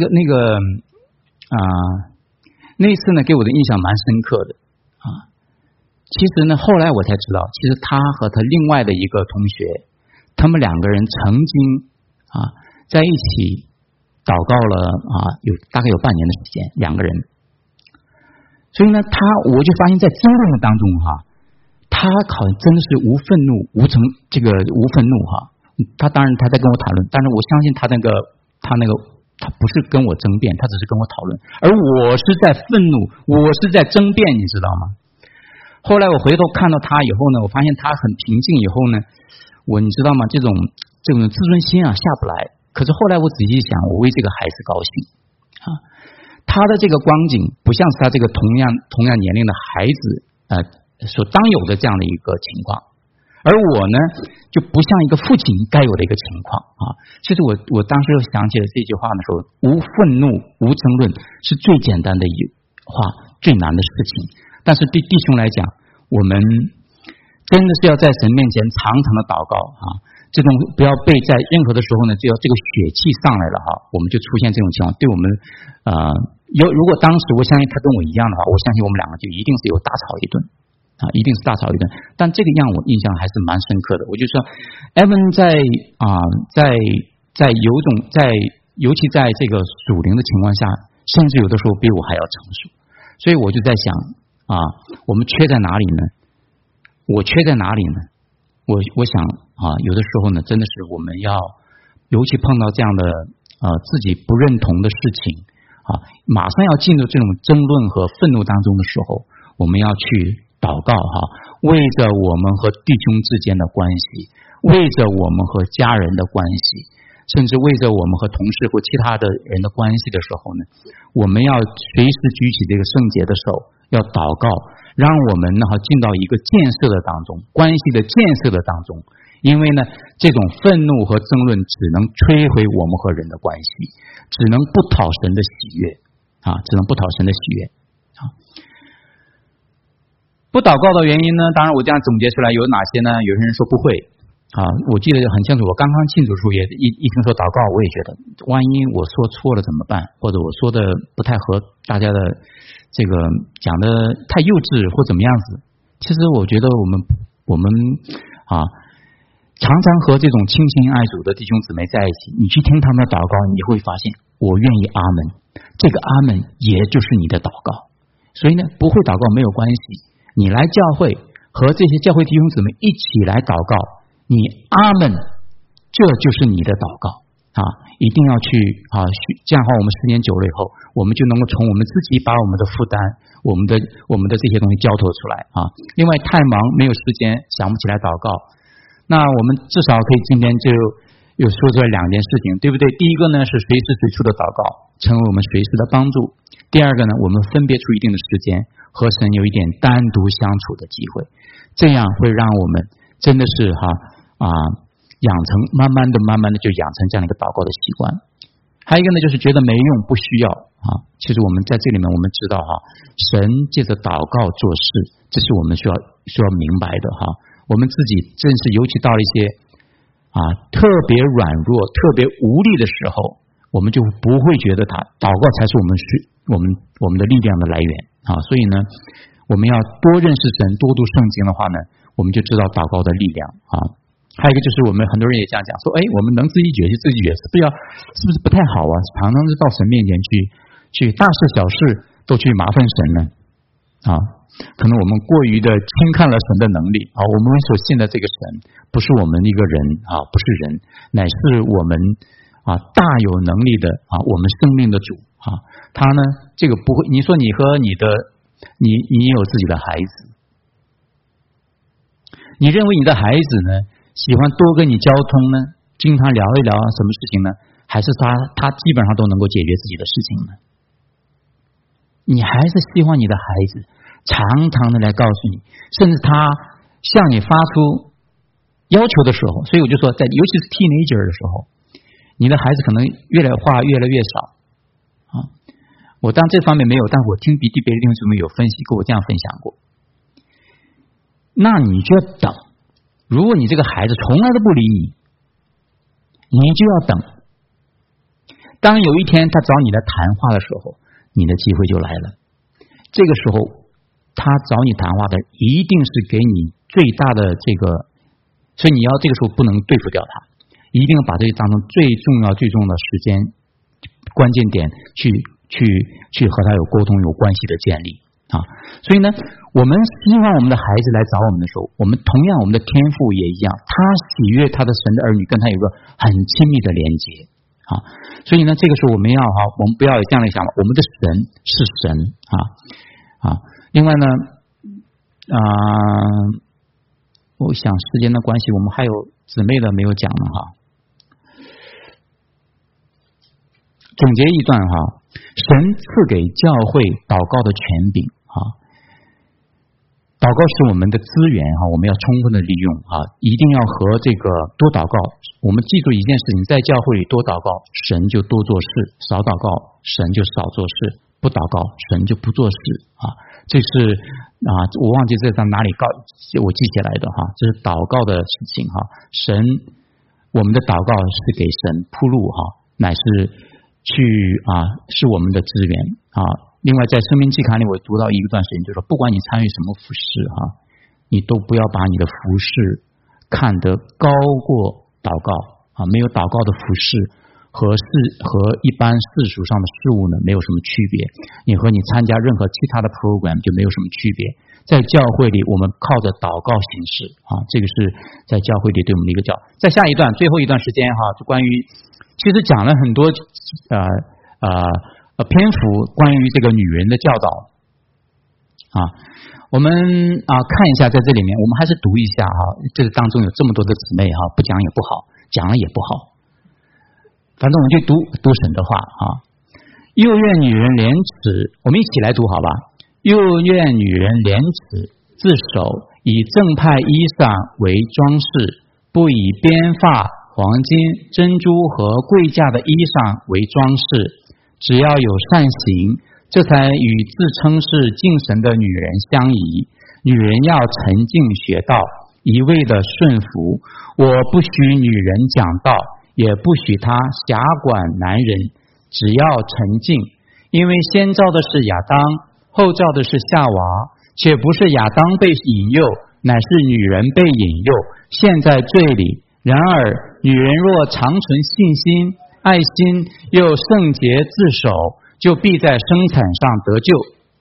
一次呢，给我的印象蛮深刻的啊。其实呢，后来我才知道，其实他和他另外的一个同学，他们两个人曾经在一起。祷告了大概有半年的时间，两个人。所以呢，我就发现在争论当中他好像真的是无愤怒哈。他当然他在跟我讨论，但是我相信他不是跟我争辩，他只是跟我讨论，而我是在愤怒，我是在争辩，你知道吗？后来我回头看到他以后呢，我发现他很平静以后呢，你知道吗？这种自尊心下不来。可是后来我仔细想，我为这个孩子高兴啊！他的这个光景不像是他这个同样年龄的孩子所当有的这样的一个情况，而我呢就不像一个父亲该有的一个情况啊！其实我当时又想起了这句话的时候，无愤怒无争论是最简单的一话，最难的事情。但是对弟兄来讲，我们真的是要在神面前常常的祷告啊！这种不要被在任何的时候呢，只要这个血气上来了我们就出现这种情况。对我们如果当时我相信他跟我一样的话，我相信我们两个就一定是有大吵一顿一定是大吵一顿。但这个让我印象还是蛮深刻的。我就说 Evan 尤其在这个属灵的情况下，甚至有的时候比我还要成熟。所以我就在想我们缺在哪里呢？我缺在哪里呢？我想有的时候呢，真的是我们要，尤其碰到这样的自己不认同的事情马上要进入这种争论和愤怒当中的时候，我们要去祷告为着我们和弟兄之间的关系，为着我们和家人的关系，甚至为着我们和同事或其他的人的关系的时候呢，我们要随时举起这个圣洁的手，要祷告，让我们呢进到一个建设的当中，关系的建设的当中。因为呢，这种愤怒和争论只能摧毁我们和人的关系，只能不讨神的喜悦只能不讨神的喜悦。 不祷告的原因呢，当然我这样总结出来有哪些呢？有些人说不会我记得很清楚，我刚刚庆祝的时候也一听说祷告，我也觉得万一我说错了怎么办，或者我说的不太合大家的这个讲的太幼稚或怎么样子。其实我觉得我们常常和这种亲情爱主的弟兄姊妹在一起，你去听他们的祷告，你会发现我愿意阿门，这个阿门也就是你的祷告。所以呢，不会祷告没有关系，你来教会和这些教会弟兄姊妹一起来祷告，你阿门，这就是你的祷告一定要去这样的话，我们10年久了以后，我们就能够从我们自己把我们的负担，我们的这些东西交托出来另外太忙没有时间想不起来祷告，那我们至少可以今天就有说出来2件事情，对不对？第一个呢是随时随处的祷告，成为我们随时的帮助。第二个呢，我们分别出一定的时间和神有一点单独相处的机会，这样会让我们真的是养成慢慢的就养成这样的一个祷告的习惯。还有一个呢，就是觉得没用不需要其实我们在这里面我们知道神借着祷告做事，这是我们需要明白的我们自己正是尤其到了一些特别软弱特别无力的时候，我们就不会觉得祷告才是我们的力量的来源所以呢，我们要多认识神，多读圣经的话呢，我们就知道祷告的力量还有一个就是我们很多人也这样讲说，我们能自己解决自己解释，是不是不太好常常是到神面前去大事小事都去麻烦神呢可能我们过于的轻看了神的能力我们所信的这个神不是我们一个人不是人，乃是我们大有能力的我们生命的主他呢这个不会，你说你和你有自己的孩子，你认为你的孩子呢喜欢多跟你交通呢，经常聊一聊什么事情呢，还是他基本上都能够解决自己的事情呢？你还是希望你的孩子常常的来告诉你，甚至他向你发出要求的时候，所以我就说，尤其是 teenager 的时候，你的孩子可能话越来越少我当然这方面没有，但我听别的弟兄姊妹有分析过，我这样分享过。那你就要等，如果你这个孩子从来都不理你，你就要等。当有一天他找你来谈话的时候，你的机会就来了。这个时候他找你谈话的一定是给你最大的这个，所以你要这个时候不能对付掉他，一定要把这当成最重要的时间关键点去和他有沟通有关系的建立所以呢，我们希望我们的孩子来找我们的时候，我们同样我们的天父也一样，他喜悦他的神的儿女跟他有个很亲密的连接所以呢，这个时候我们不要有这样的想法，我们的神是神另外呢我想时间的关系，我们还有姊妹的没有讲了总结一段神赐给教会祷告的权柄祷告是我们的资源我们要充分的利用一定要和这个多祷告。我们记住一件事情，在教会里多祷告，神就多做事；少祷告，神就少做事；不祷告，神就不做事这是我忘记这在哪里我记起来的这是祷告的事情神，我们的祷告是给神铺路乃是是我们的资源另外在生命期刊里我读到一段时间，就是说不管你参与什么服事你都不要把你的服事看得高过祷告没有祷告的服事和一般世俗上的事物呢没有什么区别，你和你参加任何其他的 program 就没有什么区别。在教会里我们靠着祷告行事这个是在教会里对我们的一个教。在下一段最后一段时间就关于其实讲了很多篇幅关于这个女人的教导我们看一下，在这里面我们还是读一下这个当中有这么多的姊妹不讲也不好，讲了也不好，反正我们就读神的话又愿女人廉耻，我们一起来读好吧。又愿女人廉耻自守，以正派衣裳为装饰，不以编发、黄金、珍珠和贵价的衣裳为装饰，只要有善行， 这才与自称是敬神的女人相宜。女人要沉静学道，一味的顺服。我不许女人讲道，也不许她辖管男人，只要沉静。因为先造的是亚当，后造的是夏娃，且不是亚当被引诱，乃是女人被引诱，陷在罪里。然而女人若常存信心、爱心，又圣洁自守，就必在生产上得救。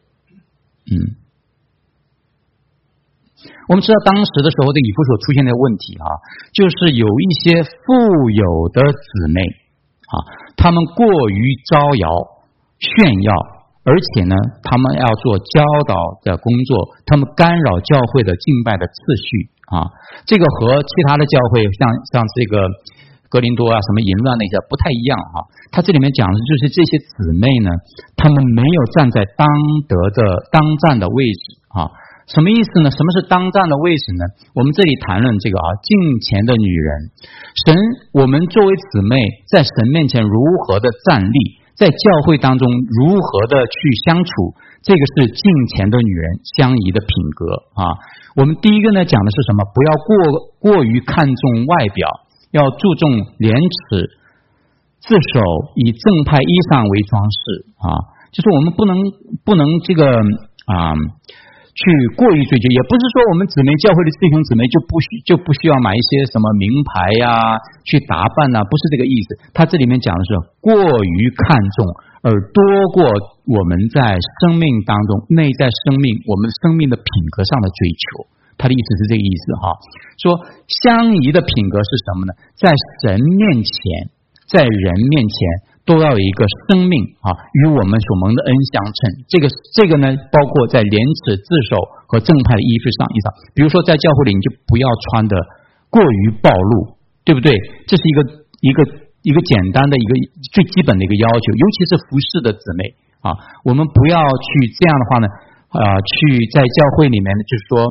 我们知道当时的时候，这以弗所出现的问题就是有一些富有的姊妹他们过于招摇炫耀，而且呢他们要做教导的工作，他们干扰教会的敬拜的次序这个和其他的教会像这个哥林多什么淫乱那些不太一样他这里面讲的就是这些姊妹呢，他们没有站在当站的位置什么意思呢？什么是当站的位置呢？我们这里谈论这个敬虔的女人，我们作为姊妹在神面前如何的站立，在教会当中如何的去相处，这个是敬虔的女人相宜的品格我们第一个呢讲的是什么？不要过于看重外表，要注重廉耻自守，以正派衣裳为装饰就是我们不能这个去过于追求，也不是说我们姊妹教会的弟兄姊妹就不需要买一些什么名牌去打扮不是这个意思。他这里面讲的是过于看重，而多过我们在生命当中内在生命我们生命的品格上的追求。他的意思是这个意思说相宜的品格是什么呢？在神面前，在人面前都要有一个生命与我们所蒙的恩相称。这个呢，包括在廉耻自守和正派的衣服上。比如说在教会里，你就不要穿的过于暴露，对不对？这是一个简单的一个最基本的一个要求，尤其是服侍的姊妹我们不要去这样的话呢去在教会里面就是说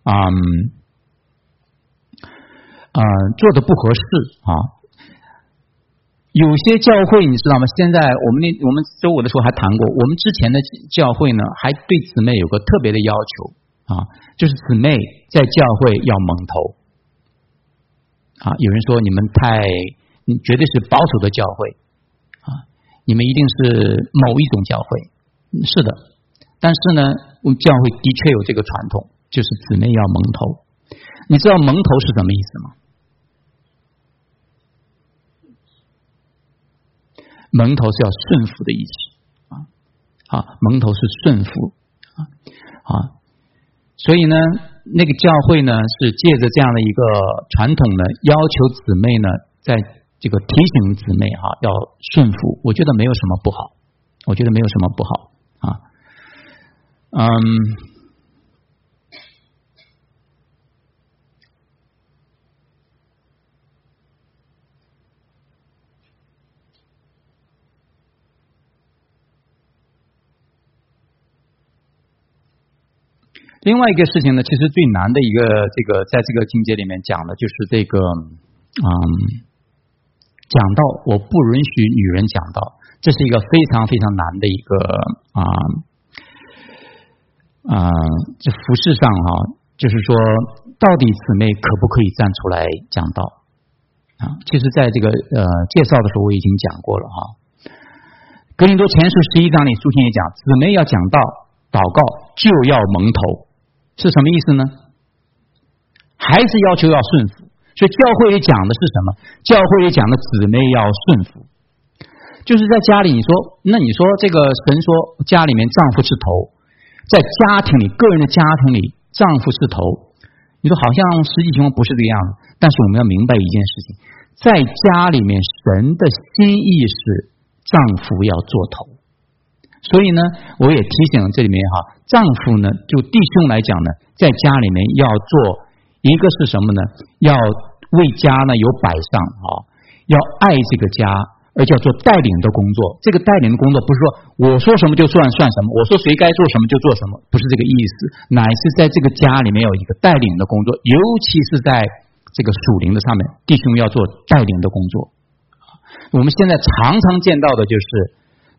做的不合适有些教会你知道吗？现在我们周五的时候还谈过，我们之前的教会呢还对姊妹有个特别的要求就是姊妹在教会要蒙头有人说你们绝对是保守的教会你们一定是某一种教会。是的，但是呢我们教会的确有这个传统，就是姊妹要蒙头。你知道蒙头是什么意思吗？蒙头是要顺服的意思蒙头是顺服所以呢那个教会呢是借着这样的一个传统呢，要求姊妹呢在这个提醒姊妹要顺服。我觉得没有什么不好，另外一个事情呢，其实最难的一个在这个经节里面讲的就是这个讲道，我不允许女人讲道，这是一个非常非常难的一个这服事上就是说到底姊妹可不可以站出来讲道其实在这个介绍的时候我已经讲过了哥林多前书11章里书信也讲，姊妹要讲道祷告就要蒙头，是什么意思呢？还是要求要顺服。所以教会里讲的是什么？教会里讲的姊妹要顺服，就是在家里你说这个神说家里面丈夫是头，在家庭里个人的家庭里丈夫是头，你说好像实际情况不是这个样子，但是我们要明白一件事情，在家里面神的心意是丈夫要做头。所以呢我也提醒这里面丈夫呢就弟兄来讲呢，在家里面要做一个是什么呢？要为家呢有摆上要爱这个家，而且要做带领的工作。这个带领的工作不是说我说什么就算什么，我说谁该做什么就做什么，不是这个意思，乃是在这个家里面有一个带领的工作，尤其是在这个属灵的上面，弟兄要做带领的工作。我们现在常常见到的就是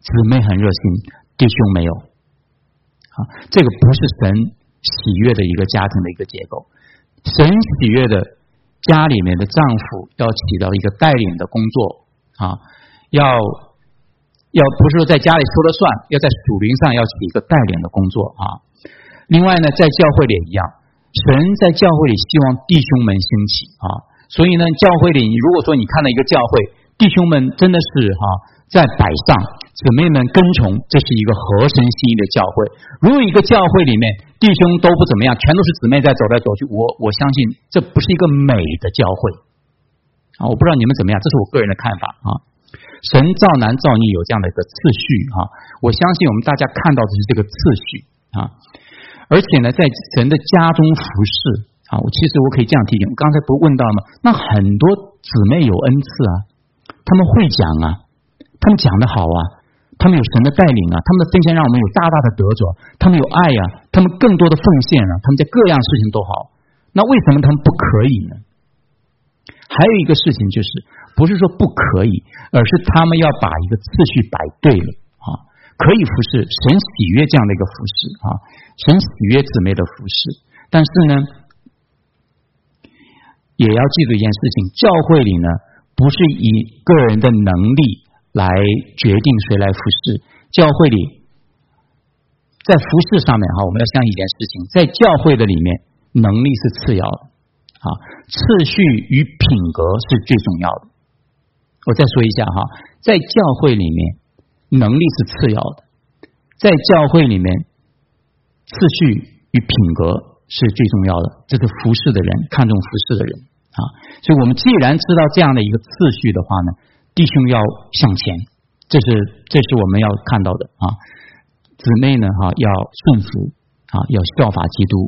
姊妹很热心，弟兄没有。这个不是神喜悦的一个家庭的一个结构。神喜悦的家里面的丈夫要起到一个带领的工作要不是说在家里说了算，要在属灵上要起一个带领的工作另外呢，在教会里也一样，神在教会里希望弟兄们兴起所以呢，教会里如果说你看到一个教会，弟兄们真的是在摆上，姊妹们跟从，这是一个合神心意的教会。如果一个教会里面弟兄都不怎么样，全都是姊妹在走来走去，我相信这不是一个美的教会我不知道你们怎么样，这是我个人的看法神造男造女有这样的一个次序我相信我们大家看到的是这个次序而且呢，在神的家中服侍其实我可以这样提醒，我刚才不是问到了吗？那很多姊妹有恩赐他们会讲他们讲得好他们有神的带领他们的分享让我们有大大的得着，他们有爱他们更多的奉献他们在各样事情都好。那为什么他们不可以呢？还有一个事情就是，不是说不可以，而是他们要把一个次序摆对了可以服侍，神喜悦这样的一个服侍神喜悦姊妹的服侍。但是呢，也要记住一件事情，教会里呢不是以个人的能力来决定谁来服侍，教会里在服侍上面我们要相信一件事情，在教会的里面能力是次要的次序与品格是最重要的。我再说一下在教会里面能力是次要的，在教会里面次序与品格是最重要的，这是服侍的人，看重服侍的人所以我们既然知道这样的一个次序的话呢，弟兄要向前，这是我们要看到的姊妹呢要顺服要效法基督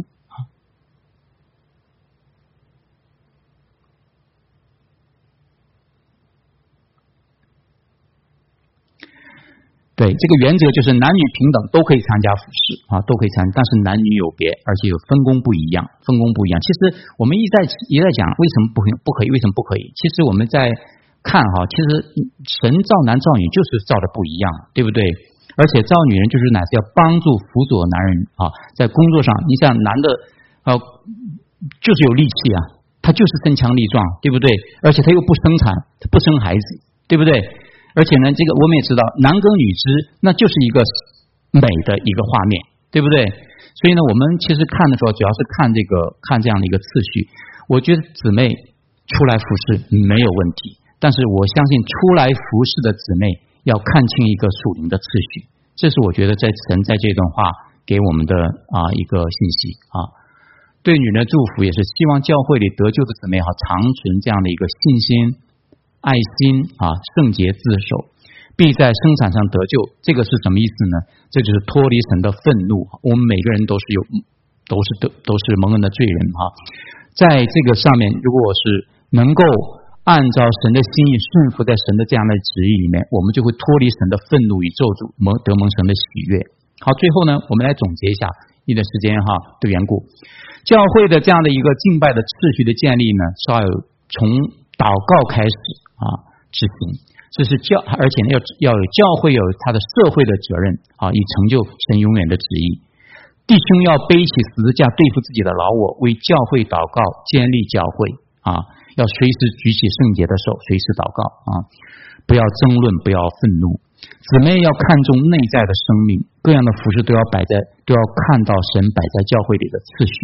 对，这个原则就是男女平等，都可以参加服侍都可以参加，但是男女有别，而且有分工不一样。其实我们一再讲为什么不可以，为什么不可以？其实我们在看其实神造男造女就是造的不一样，对不对？而且造女人就是乃是要帮助辅佐男人在工作上，你像男的就是有力气他就是身强力壮，对不对？而且他又不生产，他不生孩子，对不对？而且呢，这个我们也知道，男耕女织，那就是一个美的一个画面，对不对？所以呢，我们其实看的时候，主要是看这样的一个次序。我觉得姊妹出来服侍没有问题，但是我相信出来服侍的姊妹要看清一个属灵的次序，这是我觉得神在这段话给我们的一个信息对女人的祝福也是希望教会里得救的姊妹长存这样的一个信心。爱心圣洁自守，必在生产上得救。这个是什么意思呢？这就是脱离神的愤怒。我们每个人都是蒙恩的罪人在这个上面，如果是能够按照神的心意顺服在神的这样的旨意里面，我们就会脱离神的愤怒与咒诅，得蒙神的喜悦。好，最后呢，我们来总结一下，因为时间的缘故，教会的这样的一个敬拜的次序的建立呢，是要有从祷告开始执行，这是而且呢要有教会有他的社会的责任以成就神永远的旨意。弟兄要背起十字架对付自己的老我，为教会祷告，建立教会要随时举起圣洁的手，随时祷告不要争论，不要愤怒。姊妹要看重内在的生命，各样的服事都要看到神摆在教会里的次序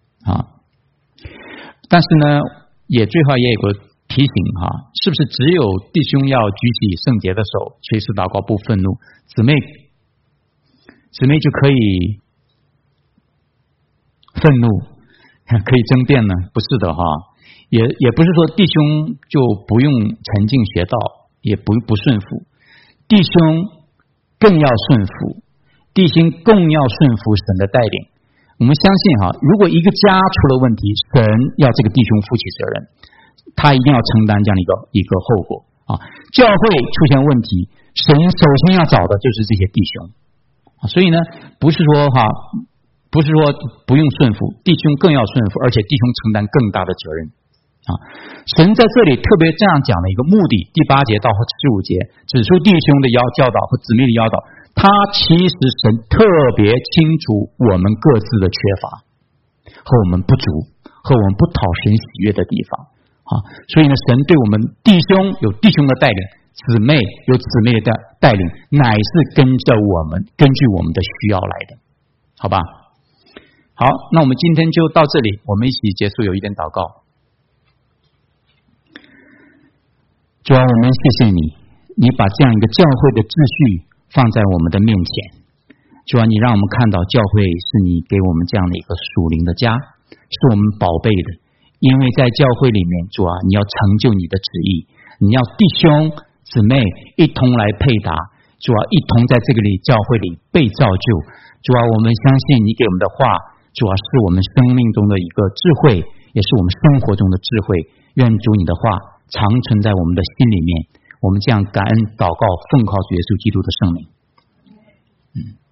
但是呢，最好也有个提醒是不是只有弟兄要举起圣洁的手，随时祷告不愤怒，姊妹就可以愤怒，可以争辩呢？不是的也不是说弟兄就不用沉静学道，也不顺服，弟兄更要顺服，弟兄更要顺服神的带领。我们相信如果一个家出了问题，神要这个弟兄负起责任，他一定要承担这样的一个后果教会出现问题，神首先要找的就是这些弟兄所以呢，不是说不用顺服，弟兄更要顺服，而且弟兄承担更大的责任神在这里特别这样讲的一个目的，第8节到15节指出弟兄的教导和姊妹的教导，他其实神特别清楚我们各自的缺乏和我们不足和我们不讨神喜悦的地方所以呢，神对我们弟兄有弟兄的带领，姊妹有姊妹的带领，乃是根据我们的需要来的，好吧？好，那我们今天就到这里，我们一起结束，有一点祷告。主啊，我们谢谢你，你把这样一个教会的秩序放在我们的面前。主啊，你让我们看到教会是你给我们这样的一个属灵的家，是我们宝贝的。因为在教会里面，主啊，你要成就你的旨意，你要弟兄姊妹一同来配搭，主啊，一同在这个教会里被造就。主啊，我们相信你给我们的话，主啊，是我们生命中的一个智慧，也是我们生活中的智慧。愿主你的话常存在我们的心里面，我们这样感恩祷告，奉靠主耶稣基督的圣名。